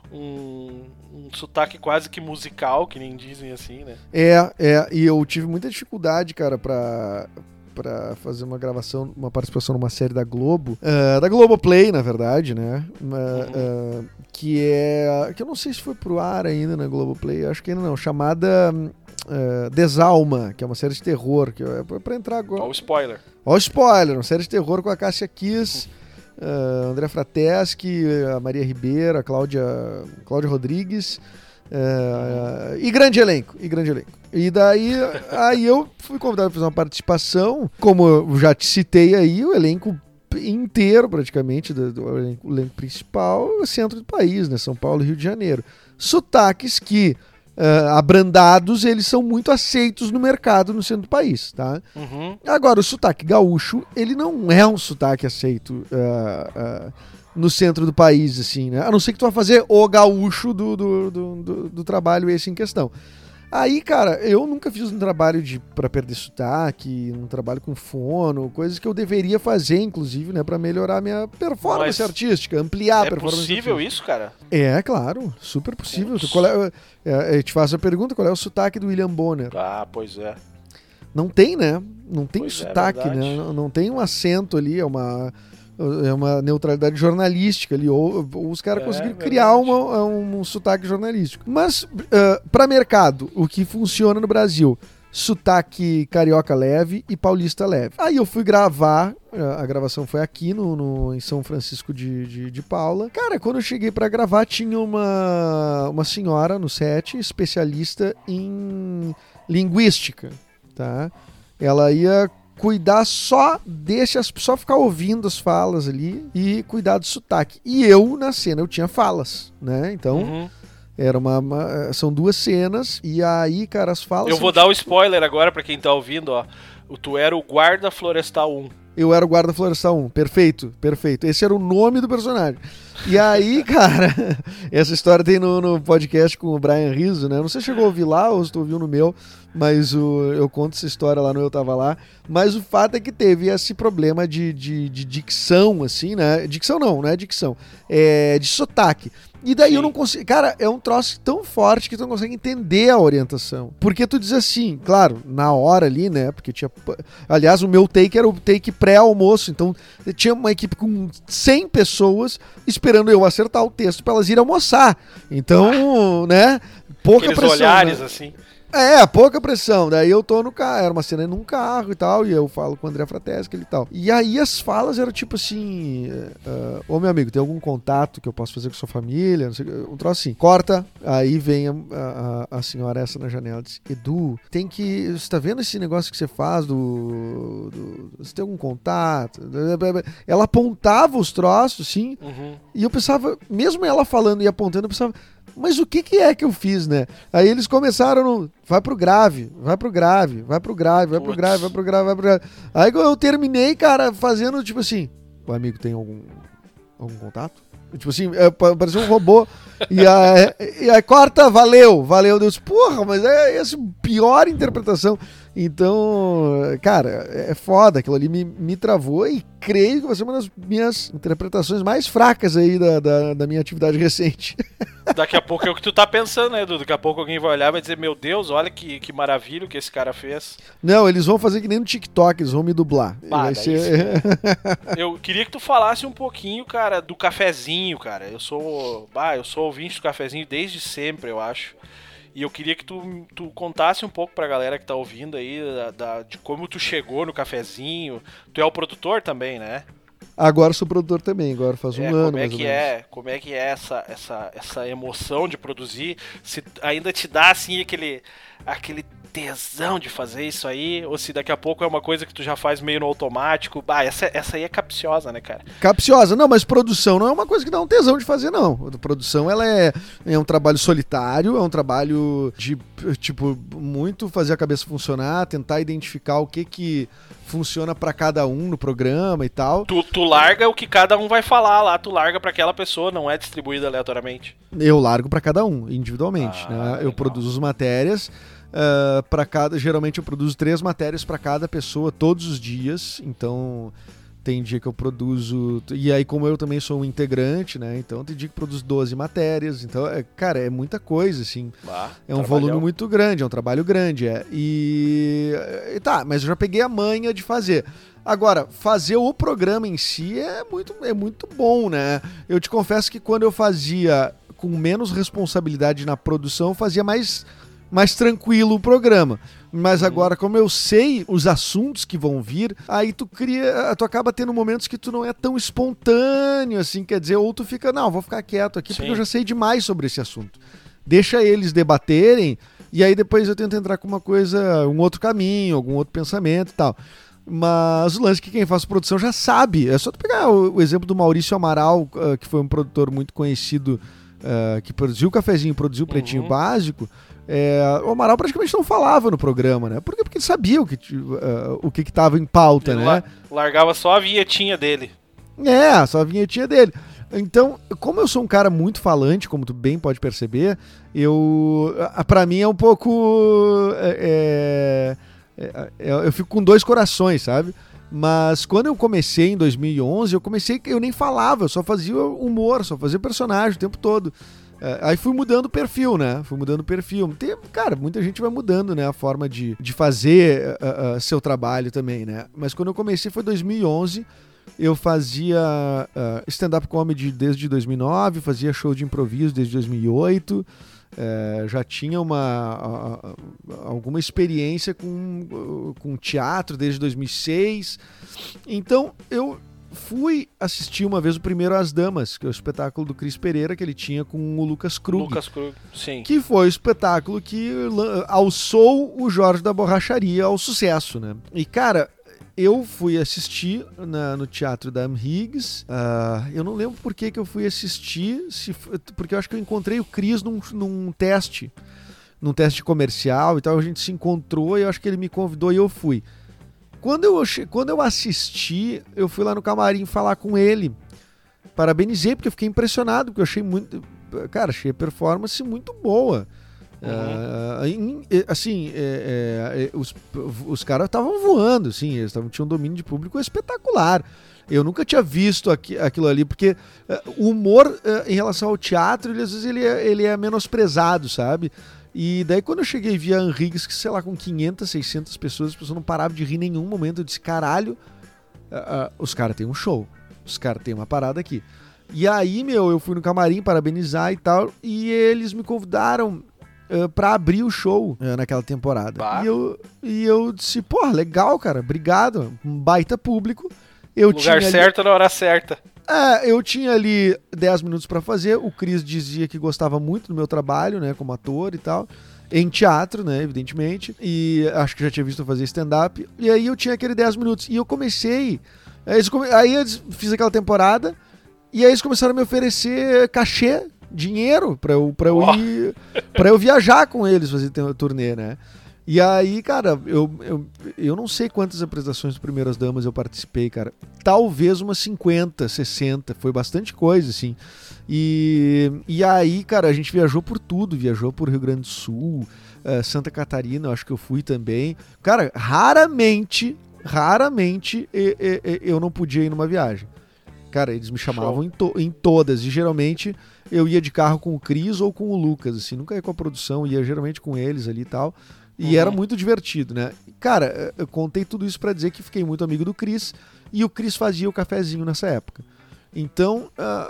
Speaker 2: sotaque quase que musical, que nem dizem assim, né?
Speaker 3: E eu tive muita dificuldade, cara, pra fazer uma gravação, uma participação numa série da Globo, da Globoplay, na verdade, né? Que eu não sei se foi pro ar ainda na Globoplay, acho que ainda não, chamada Desalma, que é uma série de terror, que é pra entrar agora.
Speaker 2: Ó o spoiler.
Speaker 3: Uma série de terror com a Cássia Kiss, André Frateschi, a Maria Ribeiro, a Cláudia Rodrigues, e grande elenco. E daí aí eu fui convidado para fazer uma participação, como eu já te citei aí, o elenco inteiro praticamente, do elenco principal, centro do país, né? São Paulo e Rio de Janeiro. Sotaques que, abrandados, eles são muito aceitos no mercado no centro do país, tá?
Speaker 2: Uhum.
Speaker 3: Agora, o sotaque gaúcho, ele não é um sotaque aceito no centro do país, assim, né? A não ser que tu vá fazer o gaúcho do trabalho esse em questão. Aí, cara, eu nunca fiz um trabalho pra perder sotaque, um trabalho com fono, coisas que eu deveria fazer, inclusive, né, pra melhorar a minha performance artística, ampliar a performance artística.
Speaker 2: É possível isso, cara?
Speaker 3: É, claro, super possível. Eu te faço a pergunta, qual é o sotaque do William Bonner?
Speaker 2: Ah, pois é.
Speaker 3: Não tem, né? Não tem
Speaker 2: Pois
Speaker 3: sotaque,
Speaker 2: é,
Speaker 3: né? Não tem um acento ali, é uma neutralidade jornalística ali, ou os caras conseguiram criar um sotaque jornalístico. Mas, para mercado, o que funciona no Brasil, sotaque carioca leve e paulista leve. Aí eu fui gravar, a gravação foi aqui em São Francisco de Paula. Cara, quando eu cheguei para gravar, tinha uma senhora no set, especialista em linguística, tá? Ela ia cuidar só ficar ouvindo as falas ali e cuidar do sotaque. E eu, na cena, eu tinha falas, né? Então, era são duas cenas e aí, cara, as falas...
Speaker 2: Eu vou dar o spoiler agora pra quem tá ouvindo, ó. Tu era o guarda florestal 1.
Speaker 3: Eu era o guarda florestal 1, perfeito. Esse era o nome do personagem. E aí, cara, essa história tem no podcast com o Brian Rizzo, né? Não sei se chegou a ouvir lá ou se tu ouviu no meu, mas eu conto essa história lá no Eu Tava Lá. Mas o fato é que teve esse problema de dicção, assim, né? Dicção não é dicção. É de sotaque. E daí eu não consigo... Cara, é um troço tão forte que tu não consegue entender a orientação. Porque tu diz assim, claro, na hora ali, né? Porque tinha... Aliás, o meu take era o take pré-almoço. Então, tinha uma equipe com 100 pessoas esperando eu acertar o texto pra elas irem almoçar. Então, né? Pouca
Speaker 2: Aqueles
Speaker 3: pressão.
Speaker 2: olhares,
Speaker 3: né?
Speaker 2: assim.
Speaker 3: Pouca pressão. Daí eu tô no carro, era uma cena num carro e tal, e eu falo com o André Frateschi e tal. E aí as falas eram tipo assim, ô meu amigo, tem algum contato que eu posso fazer com sua família? Não sei, um troço assim. Corta, aí vem a senhora essa na janela e diz, Edu, você tá vendo esse negócio que você faz você tem algum contato? Ela apontava os troços, assim, e eu pensava, mesmo ela falando e apontando, eu pensava, mas o que é que eu fiz, né? Aí eles começaram vai pro grave. Aí eu terminei, cara, fazendo tipo assim, o amigo tem algum contato? Tipo assim, parecia um robô. E aí corta, valeu. Deus, porra, mas é essa pior interpretação. Então, cara, é foda. Aquilo ali me travou e creio que vai ser uma das minhas interpretações mais fracas aí da minha atividade recente.
Speaker 2: Daqui a pouco é o que tu tá pensando, né, Edu? Daqui a pouco alguém vai olhar e vai dizer, meu Deus, olha que maravilha que esse cara fez.
Speaker 3: Não, eles vão fazer que nem no TikTok, eles vão me dublar. Vai ser...
Speaker 2: Eu queria que tu falasse um pouquinho, cara, do cafezinho, cara. Eu sou ouvinte do cafezinho desde sempre, eu acho. E eu queria que tu contasse um pouco pra galera que tá ouvindo aí de como tu chegou no cafezinho. Tu é o produtor também, né?
Speaker 3: Agora sou produtor também, agora faz um ano mais ou menos.
Speaker 2: Como é que é essa emoção de produzir? Se ainda te dá assim aquele tesão de fazer isso aí, ou se daqui a pouco é uma coisa que tu já faz meio no automático. Essa aí é capciosa, né, cara?
Speaker 3: Capciosa, não, mas produção não é uma coisa que dá um tesão de fazer, não. A produção, ela é um trabalho solitário, é um trabalho de, tipo, muito fazer a cabeça funcionar, tentar identificar o que funciona pra cada um no programa e tal.
Speaker 2: Tu larga o que cada um vai falar lá, tu larga pra aquela pessoa, não é distribuído aleatoriamente.
Speaker 3: Eu largo pra cada um, individualmente, né? Eu produzo as matérias, geralmente eu produzo 3 matérias pra cada pessoa todos os dias, então tem dia que eu produzo, e aí como eu também sou um integrante, né, então tem dia que eu produzo 12 matérias, então, cara, é muita coisa, assim, é um volume muito grande, é um trabalho grande, mas eu já peguei a manha de fazer. Agora, fazer o programa em si é muito bom, né, eu te confesso que quando eu fazia com menos responsabilidade na produção, eu fazia mais tranquilo o programa. Mas agora, como eu sei os assuntos que vão vir, aí tu acaba tendo momentos que tu não é tão espontâneo, assim, quer dizer, ou tu fica, não, vou ficar quieto aqui, porque eu já sei demais sobre esse assunto. Deixa eles debaterem, e aí depois eu tento entrar com uma coisa, um outro caminho, algum outro pensamento e tal. Mas o lance que quem faz produção já sabe. É só tu pegar o exemplo do Maurício Amaral, que foi um produtor muito conhecido, que produziu o Cafezinho, produziu o Pretinho Básico. O Amaral praticamente não falava no programa, né? Porque ele sabia o que estava em pauta, ele né?
Speaker 2: Largava só a vinhetinha dele.
Speaker 3: Só a vinhetinha dele. Então, como eu sou um cara muito falante, como tu bem pode perceber, pra mim é um pouco... eu fico com 2 corações, sabe? Mas quando eu comecei em 2011, eu nem falava, eu só fazia humor, só fazia personagem o tempo todo. Aí fui mudando o perfil, né? Cara, muita gente vai mudando, né? A forma de fazer seu trabalho também, né? Mas quando eu comecei foi 2011. Eu fazia stand-up comedy desde 2009, fazia show de improviso desde 2008. Já tinha alguma experiência com teatro desde 2006. Então, eu fui assistir uma vez o primeiro As Damas, que é o espetáculo do Cris Pereira, que ele tinha com o Lucas Krug.
Speaker 2: Sim.
Speaker 3: Que foi o espetáculo que alçou o Jorge da Borracharia ao sucesso, né? E, cara, eu fui assistir no Teatro da Amhiggs. Eu não lembro por que eu fui assistir, porque eu acho que eu encontrei o Cris num teste comercial e tal. A gente se encontrou e eu acho que ele me convidou e eu fui. Quando eu assisti, eu fui lá no camarim falar com ele. Parabenizei, porque eu fiquei impressionado, porque eu achei muito... Cara, achei a performance muito boa. Os caras estavam voando, assim, eles tinham um domínio de público espetacular. Eu nunca tinha visto aquilo ali, porque o humor em relação ao teatro, às vezes ele é menosprezado, sabe? E daí quando eu cheguei e vi a Henrigues, que sei lá, com 500, 600 pessoas, as pessoas não paravam de rir em nenhum momento. Eu disse, caralho, os caras têm um show, os caras têm uma parada aqui. E aí, eu fui no camarim parabenizar e tal, e eles me convidaram pra abrir o show naquela temporada. E eu disse, porra, legal, cara, obrigado, um baita público.
Speaker 2: Lugar certo na hora certa.
Speaker 3: Eu tinha ali 10 minutos pra fazer, o Cris dizia que gostava muito do meu trabalho, né, como ator e tal, em teatro, né, evidentemente, e acho que já tinha visto eu fazer stand-up, e aí eu tinha aquele 10 minutos, e eu comecei, aí eu fiz aquela temporada, e aí eles começaram a me oferecer cachê, dinheiro, pra eu viajar com eles, fazer turnê, né. E aí, cara, eu não sei quantas apresentações do Primeiras Damas eu participei, cara. Talvez umas 50, 60. Foi bastante coisa, assim. E aí, cara, a gente viajou por tudo. Viajou por Rio Grande do Sul, Santa Catarina, eu acho que eu fui também. Cara, raramente eu não podia ir numa viagem. Cara, eles me chamavam em todas. E geralmente eu ia de carro com o Cris ou com o Lucas, assim. Nunca ia com a produção, ia geralmente com eles ali e tal. E era muito divertido, né? Cara, eu contei tudo isso pra dizer que fiquei muito amigo do Cris. E o Cris fazia o cafezinho nessa época. Então,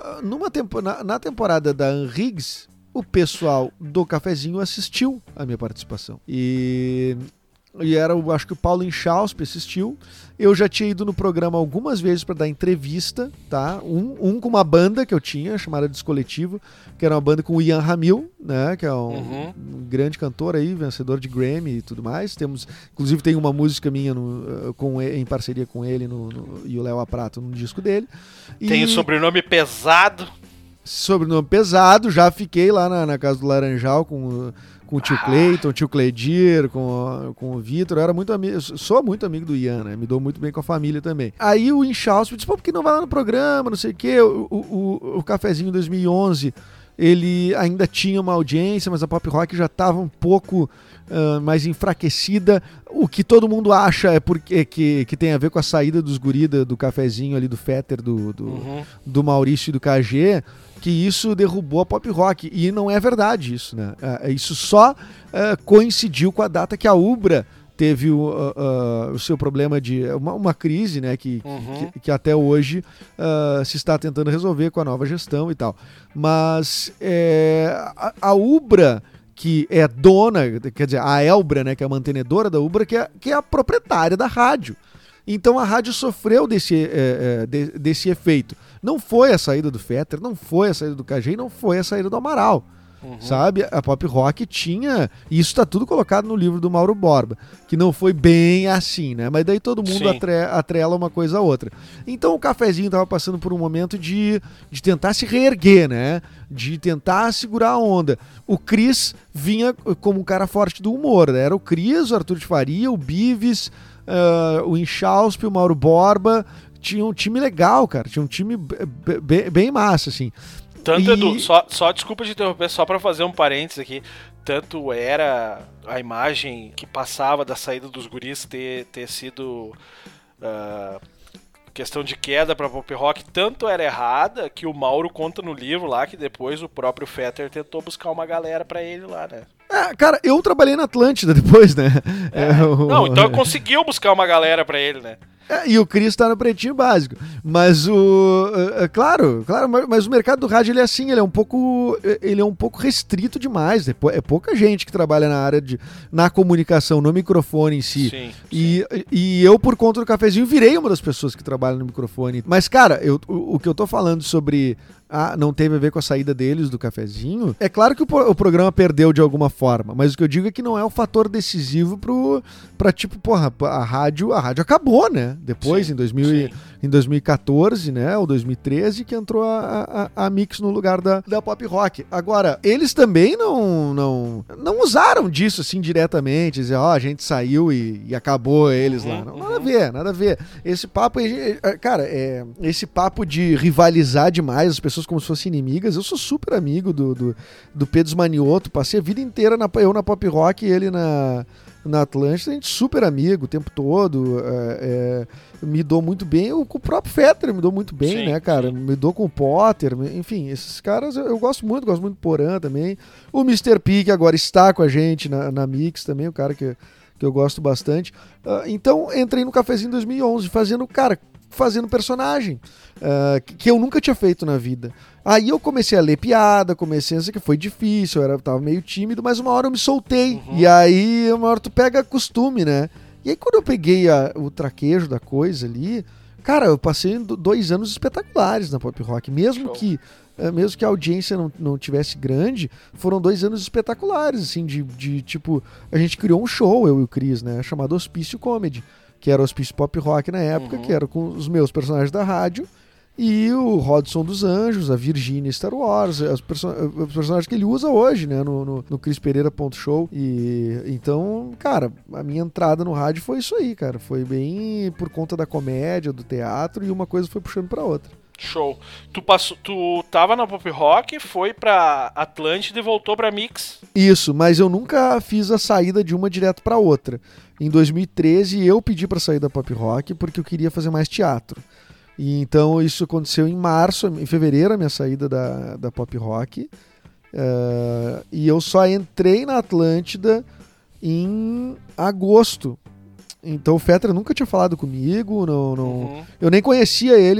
Speaker 3: na temporada da Unrigs, o pessoal do cafezinho assistiu a minha participação. E acho que o Paulo Inchauspe assistiu. Eu já tinha ido no programa algumas vezes para dar entrevista, tá? Um com uma banda que eu tinha, chamada Descoletivo, que era uma banda com o Ian Ramil, né? Que é um grande cantor aí, vencedor de Grammy e tudo mais. Inclusive tem uma música minha em parceria com ele e o Léo Aprato no disco dele.
Speaker 2: Tem o sobrenome pesado.
Speaker 3: Sobrenome pesado, já fiquei lá na casa do Laranjal com o tio Cleiton, o tio Cleidir, com o Vitor. Eu era muito amigo, sou muito amigo do Ian, né? Me dou muito bem com a família também. Aí o Inchauspe disse, pô, por que não vai lá no programa, não sei o quê? O Cafezinho 2011, ele ainda tinha uma audiência, mas a Pop Rock já estava um pouco mais enfraquecida. O que todo mundo acha é porque que tem a ver com a saída dos guri do Cafezinho ali, do Fetter, do Maurício e do KG, que isso derrubou a Pop Rock. E não é verdade isso, né? Isso só coincidiu com a data que a Ubra teve o seu problema de uma crise, né? Que até hoje se está tentando resolver com a nova gestão e tal. Mas a Ubra, que é dona, quer dizer, a Elbra, né? Que é a mantenedora da Ubra, que é a proprietária da rádio. Então a rádio sofreu desse efeito. Não foi a saída do Fetter, não foi a saída do KG, não foi a saída do Amaral. Sabe? A Pop Rock tinha... Isso está tudo colocado no livro do Mauro Borba, que não foi bem assim, né? Mas daí todo mundo atrela uma coisa a outra. Então o Cafezinho estava passando por um momento de tentar se reerguer, né? De tentar segurar a onda. O Cris vinha como um cara forte do humor, né? Era o Cris, o Arthur de Faria, o Bives, o Inchauspe, o Mauro Borba. Tinha um time legal, cara. Tinha um time bem massa, assim.
Speaker 2: Tanto, Edu, só desculpa te interromper, só pra fazer um parênteses aqui. Tanto era a imagem que passava da saída dos guris ter sido questão de queda pra Pop Rock, tanto era errada que o Mauro conta no livro lá que depois o próprio Fetter tentou buscar uma galera pra ele lá, né?
Speaker 3: Cara, eu trabalhei na Atlântida depois, né?
Speaker 2: Não, então conseguiu buscar uma galera pra ele, né?
Speaker 3: E o Cris tá no Pretinho Básico. Mas claro, mas o mercado do rádio ele é assim, ele é um pouco restrito demais. É pouca gente que trabalha na comunicação, no microfone em si.
Speaker 2: Sim.
Speaker 3: E eu, por conta do Cafezinho, virei uma das pessoas que trabalham no microfone. Mas, cara, o que eu tô falando sobre... não teve a ver com a saída deles do Cafezinho. É claro que o programa perdeu de alguma forma, mas o que eu digo é que não é um fator decisivo pra tipo, porra, a rádio acabou, né? Depois, em 2014, né, ou 2013, que entrou a Mix no lugar da Pop Rock. Agora, eles também não usaram disso, assim, diretamente, dizer, a gente saiu e acabou eles lá. Não, nada a ver. Esse papo, cara, esse papo de rivalizar demais as pessoas como se fossem inimigas. Eu sou super amigo do Pedro Manioto, passei a vida inteira eu na Pop Rock e ele na Atlântida, a gente super amigo o tempo todo, me dou muito bem, com o próprio Fetter me dou muito bem, sim, né, cara, sim. Me dou com o Potter, enfim, esses caras eu gosto muito do Porã também, o Mr. P, que agora está com a gente na Mix também, o cara que eu gosto bastante, então entrei no Cafezinho em 2011, fazendo personagem, que eu nunca tinha feito na vida. Aí eu comecei a ler piada, que foi difícil, eu tava meio tímido, mas uma hora eu me soltei. E aí uma hora tu pega costume, né? E aí quando eu peguei o traquejo da coisa ali, cara, eu passei 2 anos espetaculares na Pop Rock, mesmo que a audiência não tivesse grande, foram 2 anos espetaculares, assim, de tipo, a gente criou um show, eu e o Cris, né, chamado Hospício Comedy, que era o Hospício Pop Rock na época, que era com os meus personagens da rádio, e o Rodson dos Anjos, a Virgínia Star Wars, os personagens que ele usa hoje, né, no ChrisPereira.show. E então, cara, a minha entrada no rádio foi isso aí, cara. Foi bem por conta da comédia, do teatro, e uma coisa foi puxando pra outra.
Speaker 2: Show. Tu tava na Pop Rock, foi pra Atlântida e voltou pra Mix?
Speaker 3: Isso, mas eu nunca fiz a saída de uma direto pra outra. Em 2013 eu pedi pra sair da Pop Rock porque eu queria fazer mais teatro. E então isso aconteceu em março, em fevereiro, a minha saída da Pop Rock. E eu só entrei na Atlântida em agosto. Então o Fetra nunca tinha falado comigo, eu nem conhecia ele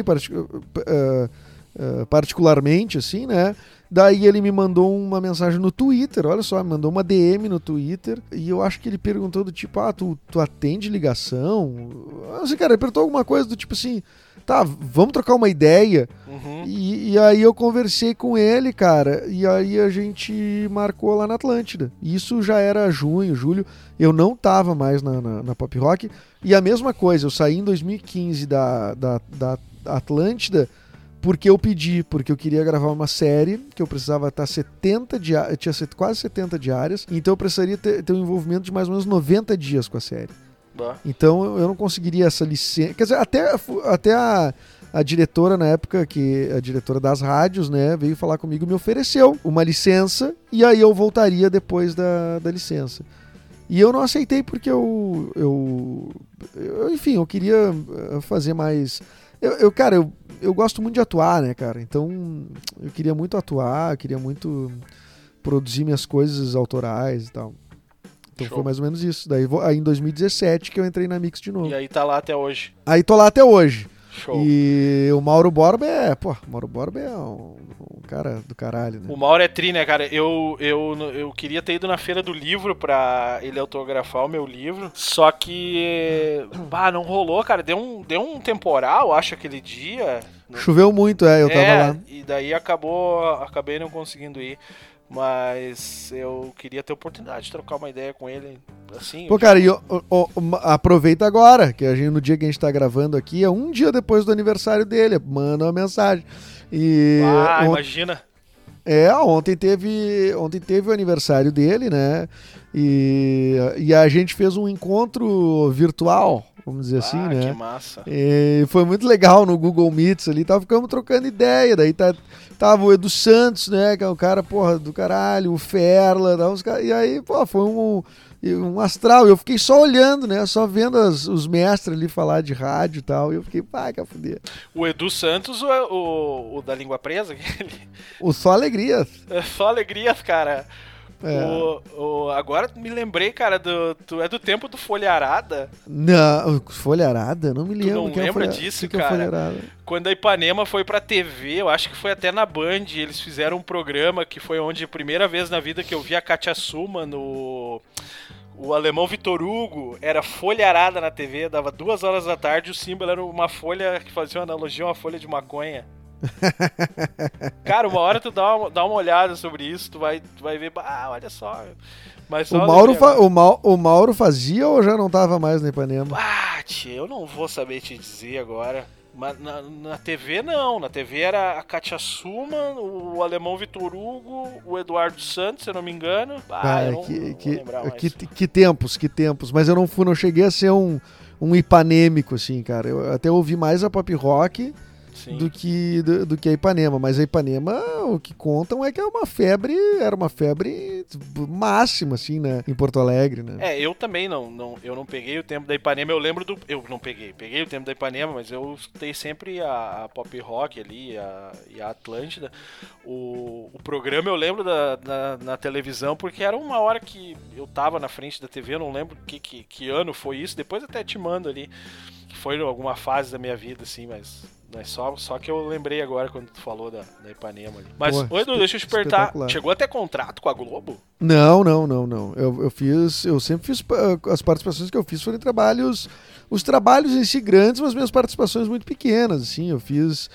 Speaker 3: particularmente, assim, né? Daí ele me mandou uma mensagem no Twitter, olha só, me mandou uma DM no Twitter, e eu acho que ele perguntou do tipo, tu atende ligação? Assim, cara, ele perguntou alguma coisa do tipo assim, tá, vamos trocar uma ideia. E aí eu conversei com ele, cara, e aí a gente marcou lá na Atlântida. Isso já era junho, julho, eu não tava mais na Pop Rock. E a mesma coisa, eu saí em 2015 da Atlântida porque eu queria gravar uma série que eu precisava estar 70 dias, tinha quase 70 diárias, então eu precisaria ter um envolvimento de mais ou menos 90 dias com a série. Então eu não conseguiria essa licença. Quer dizer, até a diretora na época, a diretora das rádios, né, veio falar comigo e me ofereceu uma licença, e aí eu voltaria depois da licença. E eu não aceitei porque enfim, eu queria fazer mais... Cara, eu gosto muito de atuar, né, cara? Então eu queria muito atuar, eu queria muito produzir minhas coisas autorais e tal. Então Show. Foi mais ou menos isso. Daí aí em 2017 que eu entrei na Mix de novo.
Speaker 2: E aí tá lá até hoje.
Speaker 3: Aí tô lá até hoje.
Speaker 2: Show.
Speaker 3: E o Mauro Borba é um cara do caralho, né?
Speaker 2: O Mauro é tri, né, cara? Eu queria ter ido na Feira do Livro pra ele autografar o meu livro, só que não rolou, cara. Deu um temporal, acho, aquele dia.
Speaker 3: Choveu muito, eu tava lá.
Speaker 2: E daí acabei não conseguindo ir. Mas eu queria ter a oportunidade de trocar uma ideia com ele, assim.
Speaker 3: Pô, cara, aproveita agora, que no dia que a gente tá gravando aqui, é um dia depois do aniversário dele, manda uma mensagem.
Speaker 2: Imagina.
Speaker 3: Ontem teve o aniversário dele, né? E a gente fez um encontro virtual, vamos dizer assim, né?
Speaker 2: Que massa.
Speaker 3: E foi muito legal no Google Meets ali, ficamos trocando ideia, daí tava o Edu Santos, né, que é o cara, porra, do caralho, o Ferla, e aí, foi um astral, eu fiquei só olhando, né, só vendo os mestres ali falar de rádio e tal, e eu fiquei, que a fuder.
Speaker 2: O Edu Santos ou o da língua presa? Aquele?
Speaker 3: O Só Alegrias.
Speaker 2: Só Alegrias, cara. Agora me lembrei, cara, tu é do tempo do Folharada?
Speaker 3: Não, Folharada? Não me lembro.
Speaker 2: Tu não lembra disso, cara? Quando a Ipanema foi pra TV, eu acho que foi até na Band, eles fizeram um programa que foi onde a primeira vez na vida que eu vi a Katia Suman o alemão Vitor Hugo, era folharada na TV, dava 2 horas da tarde, o símbolo era uma folha que fazia uma analogia a uma folha de maconha. Cara, uma hora tu dá uma olhada sobre isso, tu vai ver, olha só. Mas só
Speaker 3: o Mauro fazia ou já não tava mais na Ipanema?
Speaker 2: Eu não vou saber te dizer agora. Mas na TV não, na TV era a Katia Suman, o alemão Vitor Hugo, o Eduardo Santos, se eu não me engano. Eu não vou lembrar mais.
Speaker 3: Que tempos, mas eu não cheguei a ser um ipanêmico, assim, cara. Eu até ouvi mais a Pop Rock do que a Ipanema, mas a Ipanema, o que contam é que era uma febre máxima, assim, né, em Porto Alegre, né?
Speaker 2: Eu também eu não peguei o tempo da Ipanema, eu não peguei o tempo da Ipanema, mas eu escutei sempre a Pop Rock ali, e a Atlântida. O programa eu lembro na televisão, porque era uma hora que eu tava na frente da TV, eu não lembro que ano foi isso, depois até te mando ali, que foi alguma fase da minha vida, assim, mas só que eu lembrei agora quando tu falou da Ipanema ali. Mas, Edu, deixa eu te perguntar, chegou a ter contrato com a Globo?
Speaker 3: Não. Eu sempre fiz, as participações que eu fiz foram os trabalhos em si grandes, mas minhas participações muito pequenas, assim. Eu fiz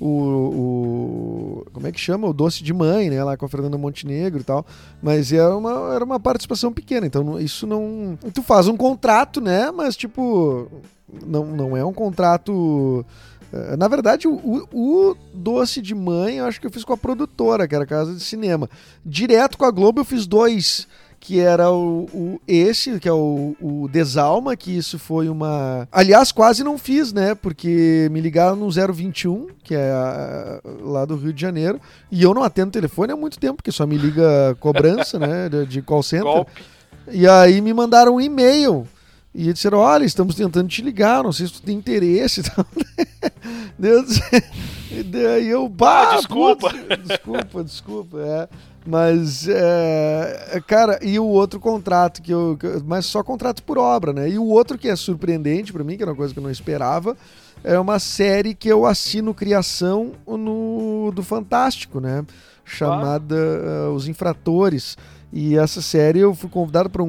Speaker 3: como é que chama? O Doce de Mãe, né, lá com a Fernanda Montenegro e tal, mas era uma participação pequena, então isso não... Tu faz um contrato, né, mas tipo, não é um contrato... Na verdade, o Doce de Mãe, eu acho que eu fiz com a produtora, que era a Casa de Cinema. Direto com a Globo eu fiz 2, que era esse, que é o Desalma, que isso foi uma... Aliás, quase não fiz, né? Porque me ligaram no 021, que é lá do Rio de Janeiro, e eu não atendo telefone há muito tempo, porque só me liga cobrança, né? De call center.
Speaker 2: Golpe.
Speaker 3: E aí me mandaram um e-mail. E disseram, olha, estamos tentando te ligar, não sei se tu tem interesse e tal. E daí eu...
Speaker 2: desculpa.
Speaker 3: Desculpa. Mas, cara, e o outro contrato, mas só contrato por obra, né? E o outro que é surpreendente pra mim, que era uma coisa que eu não esperava, é uma série que eu assino criação do Fantástico, né? Chamada Os Infratores. E essa série eu fui convidado para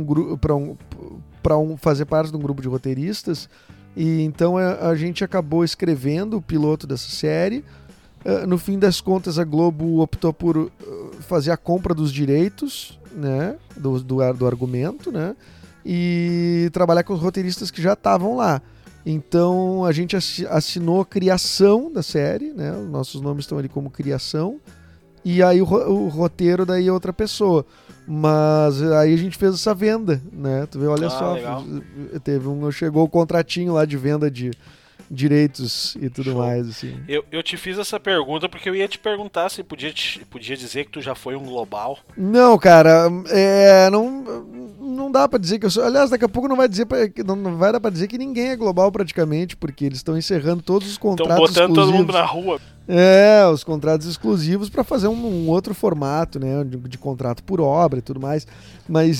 Speaker 3: fazer parte de um grupo de roteiristas, e então a gente acabou escrevendo o piloto dessa série. No fim das contas, a Globo optou por fazer a compra dos direitos, né, do argumento, né, e trabalhar com os roteiristas que já estavam lá. Então a gente assinou a criação da série, né, os nossos nomes estão ali como criação, e aí o roteiro daí é outra pessoa. Mas aí a gente fez essa venda, né? Tu vê, olha só,
Speaker 2: legal.
Speaker 3: chegou o contratinho lá de venda de direitos e tudo mais, assim.
Speaker 2: Eu te fiz essa pergunta porque eu ia te perguntar se podia dizer que tu já foi um global.
Speaker 3: Não, cara, não dá pra dizer que eu sou. Aliás, daqui a pouco não vai dar pra dizer que ninguém é global praticamente, porque eles estão encerrando todos os contratos
Speaker 2: exclusivos. Estão botando todo mundo na rua.
Speaker 3: Os contratos exclusivos para fazer um outro formato, né, de contrato por obra e tudo mais. Mas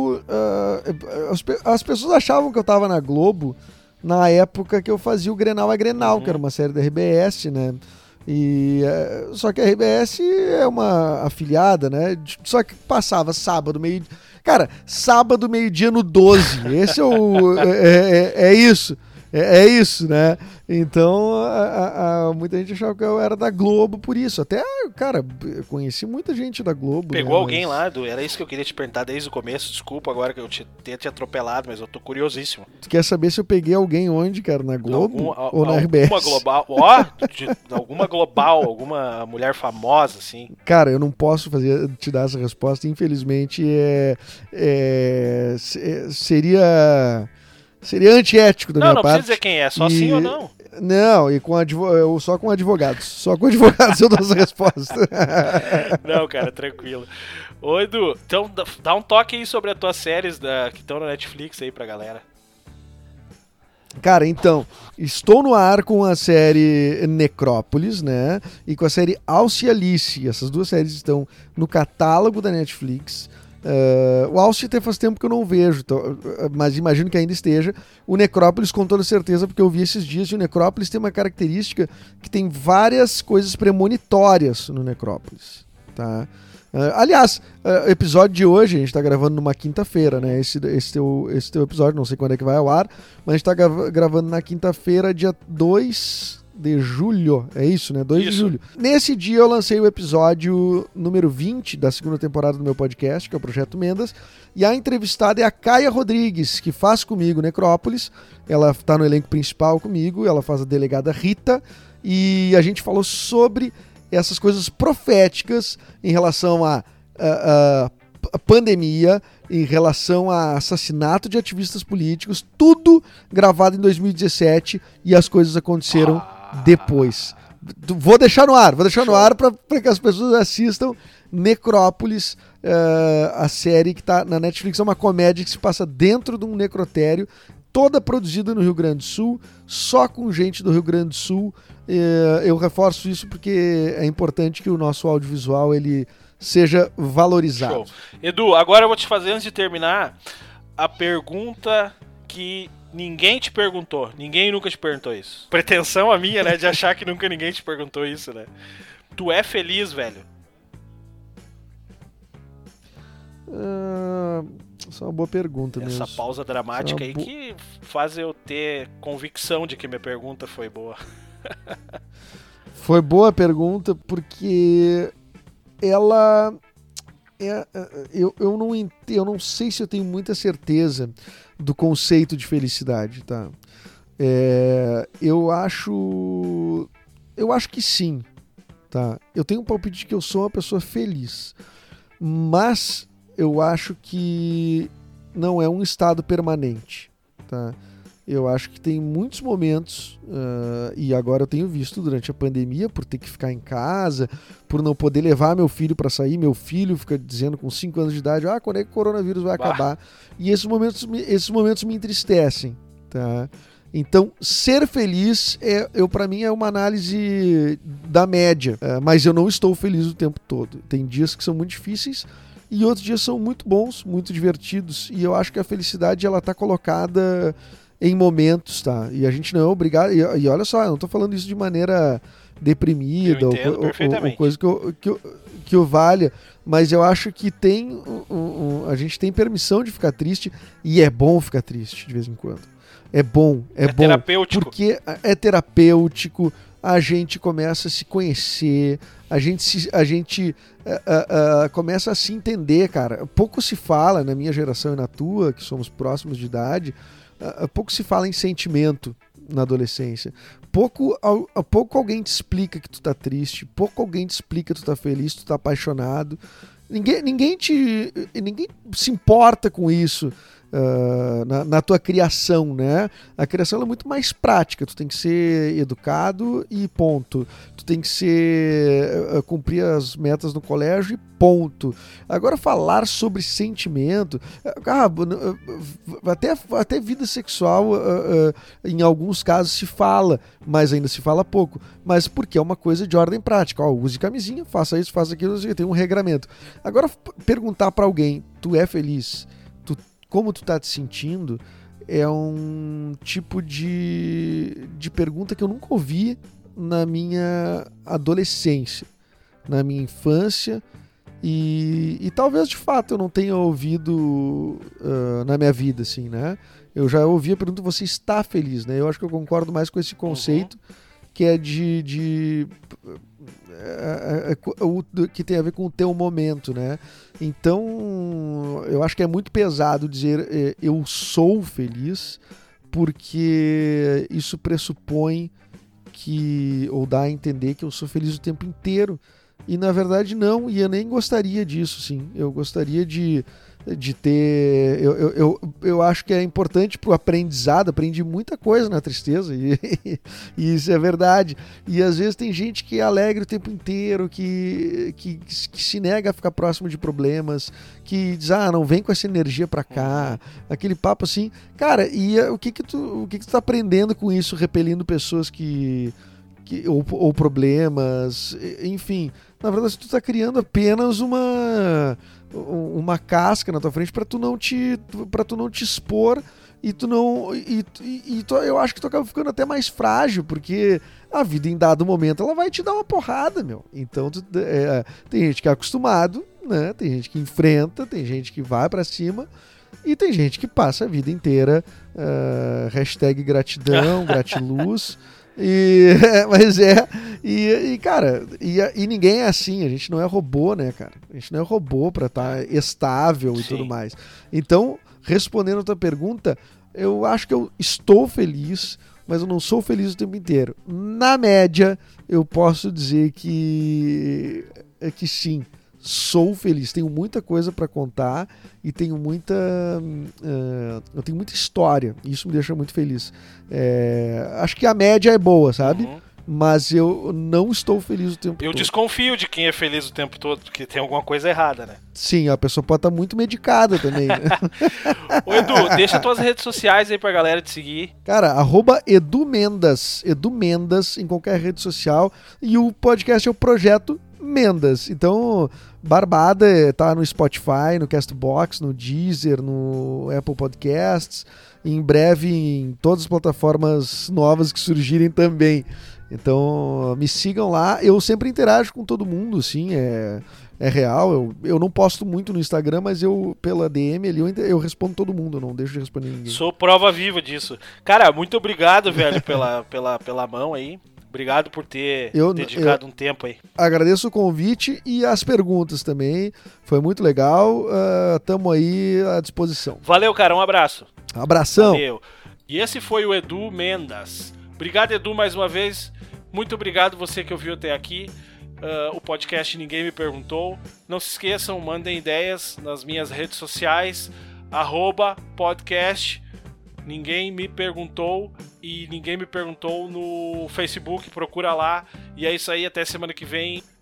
Speaker 3: as pessoas achavam que eu tava na Globo na época que eu fazia o Grenal é Grenal, que era uma série da RBS, né? Só que a RBS é uma afiliada, né? Só que passava sábado, Cara, sábado, meio-dia no 12. Esse é isso. É isso, né? Então, muita gente achava que eu era da Globo por isso. Até, cara, eu conheci muita gente da Globo.
Speaker 2: Pegou
Speaker 3: né?
Speaker 2: alguém lá, era isso que eu queria te perguntar desde o começo. Desculpa agora que eu tenha te atropelado, mas eu tô curiosíssimo.
Speaker 3: Tu quer saber se eu peguei alguém onde, cara? Na Globo ou na RBS?
Speaker 2: Alguma global, alguma mulher famosa, assim.
Speaker 3: Cara, eu não posso te dar essa resposta. Infelizmente, seria antiético da minha parte.
Speaker 2: Não precisa dizer quem é, só sim ou não.
Speaker 3: Não, e só com advogados. Só com advogados eu dou essa resposta.
Speaker 2: Não, cara, tranquilo. Ô, Edu, então dá um toque aí sobre as tuas séries que estão na Netflix aí pra galera.
Speaker 3: Cara, então, estou no ar com a série Necrópolis, né? E com a série Alce e Alice. Essas duas séries estão no catálogo da Netflix. O Alce até faz tempo que eu não vejo, mas imagino que ainda esteja. O Necrópolis com toda certeza, porque eu vi esses dias, e o Necrópolis tem uma característica que tem várias coisas premonitórias no Necrópolis, tá? Aliás, o episódio de hoje, a gente tá gravando numa quinta-feira, né? Esse teu episódio, não sei quando é que vai ao ar, mas a gente tá gravando na quinta-feira, dia 2 de julho, é isso, né? 2 de julho. Nesse dia eu lancei o episódio número 20 da segunda temporada do meu podcast, que é o Projeto Mendas, e a entrevistada é a Caia Rodrigues, que faz comigo Necrópolis. Ela tá no elenco principal comigo, ela faz a delegada Rita, e a gente falou sobre essas coisas proféticas em relação à pandemia, em relação a assassinato de ativistas políticos, tudo gravado em 2017, e as coisas aconteceram depois. Vou deixar no ar para que as pessoas assistam Necrópolis, a série que está na Netflix. É uma comédia que se passa dentro de um necrotério, toda produzida no Rio Grande do Sul, só com gente do Rio Grande do Sul. Eu reforço isso porque é importante que o nosso audiovisual ele seja valorizado.
Speaker 2: Show. Edu, agora eu vou te fazer, antes de terminar, a pergunta que ninguém te perguntou. Ninguém nunca te perguntou isso. Pretensão a minha, né, de achar que nunca ninguém te perguntou isso, né? Tu é feliz, velho?
Speaker 3: Essa é uma boa pergunta mesmo.
Speaker 2: Essa pausa dramática aí que faz eu ter convicção de que minha pergunta foi boa.
Speaker 3: Foi boa a pergunta porque ela... eu não sei se eu tenho muita certeza do conceito de felicidade, tá? Eu acho que sim, tá? Eu tenho um palpite de que eu sou uma pessoa feliz, mas eu acho que não é um estado permanente, tá? Eu acho que tem muitos momentos, e agora eu tenho visto durante a pandemia, por ter que ficar em casa, por não poder levar meu filho para sair, meu filho fica dizendo com 5 anos de idade, quando é que o coronavírus vai acabar? E esses momentos me entristecem, tá? Então, ser feliz, para mim, é uma análise da média, mas eu não estou feliz o tempo todo. Tem dias que são muito difíceis e outros dias são muito bons, muito divertidos, e eu acho que a felicidade ela está colocada em momentos, tá? E a gente não é obrigado. E olha só, eu não tô falando isso de maneira deprimida ou coisa que o valha, mas eu acho que a gente tem permissão de ficar triste, e é bom ficar triste de vez em quando. É bom.
Speaker 2: Terapêutico.
Speaker 3: Porque é terapêutico, a gente começa a se conhecer, a gente começa a se entender, cara. Pouco se fala na minha geração e na tua, que somos próximos de idade, pouco se fala em sentimento na adolescência. Pouco alguém te explica que tu tá triste, pouco alguém te explica que tu tá feliz, tu tá apaixonado. Ninguém se importa com isso na tua criação, né? A criação é muito mais prática, tu tem que ser educado e ponto. Tu tem que cumprir as metas no colégio e ponto. Agora, falar sobre sentimento, até vida sexual, em alguns casos se fala, mas ainda se fala pouco. Mas porque é uma coisa de ordem prática. Use camisinha, faça isso, faça aquilo, tem um regramento. Agora, perguntar para alguém, tu é feliz? Como tu tá te sentindo? É um tipo de pergunta que eu nunca ouvi na minha adolescência, na minha infância, e talvez de fato eu não tenha ouvido na minha vida, assim, né? Eu já ouvi a pergunta, você está feliz, né? Eu acho que eu concordo mais com esse conceito, que é que tem a ver com o teu momento, né? Então, eu acho que é muito pesado dizer eu sou feliz, porque isso pressupõe ou dá a entender que eu sou feliz o tempo inteiro. E na verdade não, e eu nem gostaria disso, sim. Eu gostaria de ter... Eu acho que é importante pro aprendizado, aprendi muita coisa na tristeza, e isso é verdade. E às vezes tem gente que é alegre o tempo inteiro, que se nega a ficar próximo de problemas, que diz, não vem com essa energia pra cá, aquele papo assim. Cara, e o que tu tá aprendendo com isso, repelindo pessoas ou problemas, enfim. Na verdade, tu tá criando apenas uma casca na tua frente para tu não te expor, e eu acho que tu acaba ficando até mais frágil, porque a vida em dado momento ela vai te dar uma porrada, meu. Então tem gente que é acostumado, né? Tem gente que enfrenta, tem gente que vai para cima, e tem gente que passa a vida inteira hashtag gratidão, gratiluz. Cara, ninguém é assim, a gente não é robô, né, cara? A gente não é robô pra estar estável e tudo mais. Então, respondendo a tua pergunta, eu acho que eu estou feliz, mas eu não sou feliz o tempo inteiro. Na média, eu posso dizer que sim, sou feliz. Tenho muita coisa pra contar e tenho muita história. Isso me deixa muito feliz. Acho que a média é boa, sabe? Mas eu não estou feliz o tempo todo.
Speaker 2: Eu desconfio de quem é feliz o tempo todo, porque tem alguma coisa errada, né?
Speaker 3: Sim, a pessoa pode estar muito medicada também, né?
Speaker 2: Ô Edu, deixa tuas redes sociais aí pra galera te seguir.
Speaker 3: Cara, @EduMendas. Edu Mendas em qualquer rede social. E o podcast é o Projeto Mendas. Então, Barbada tá no Spotify, no Castbox, no Deezer, no Apple Podcasts, e em breve em todas as plataformas novas que surgirem também. Então, me sigam lá. Eu sempre interajo com todo mundo, assim, é real. Eu não posto muito no Instagram, mas pela DM ali, eu respondo todo mundo, eu não deixo de responder ninguém.
Speaker 2: Sou prova viva disso. Cara, muito obrigado, velho, pela mão aí. Obrigado por ter dedicado um tempo aí.
Speaker 3: Agradeço o convite e as perguntas também. Foi muito legal. Tamo aí à disposição.
Speaker 2: Valeu, cara. Um abraço.
Speaker 3: Abração.
Speaker 2: Valeu. E esse foi o Edu Mendas. Obrigado, Edu, mais uma vez. Muito obrigado você que ouviu até aqui. O podcast Ninguém Me Perguntou. Não se esqueçam, mandem ideias nas minhas redes sociais, @podcast Ninguém Me Perguntou, e Ninguém Me Perguntou no Facebook, procura lá. E é isso aí, até semana que vem.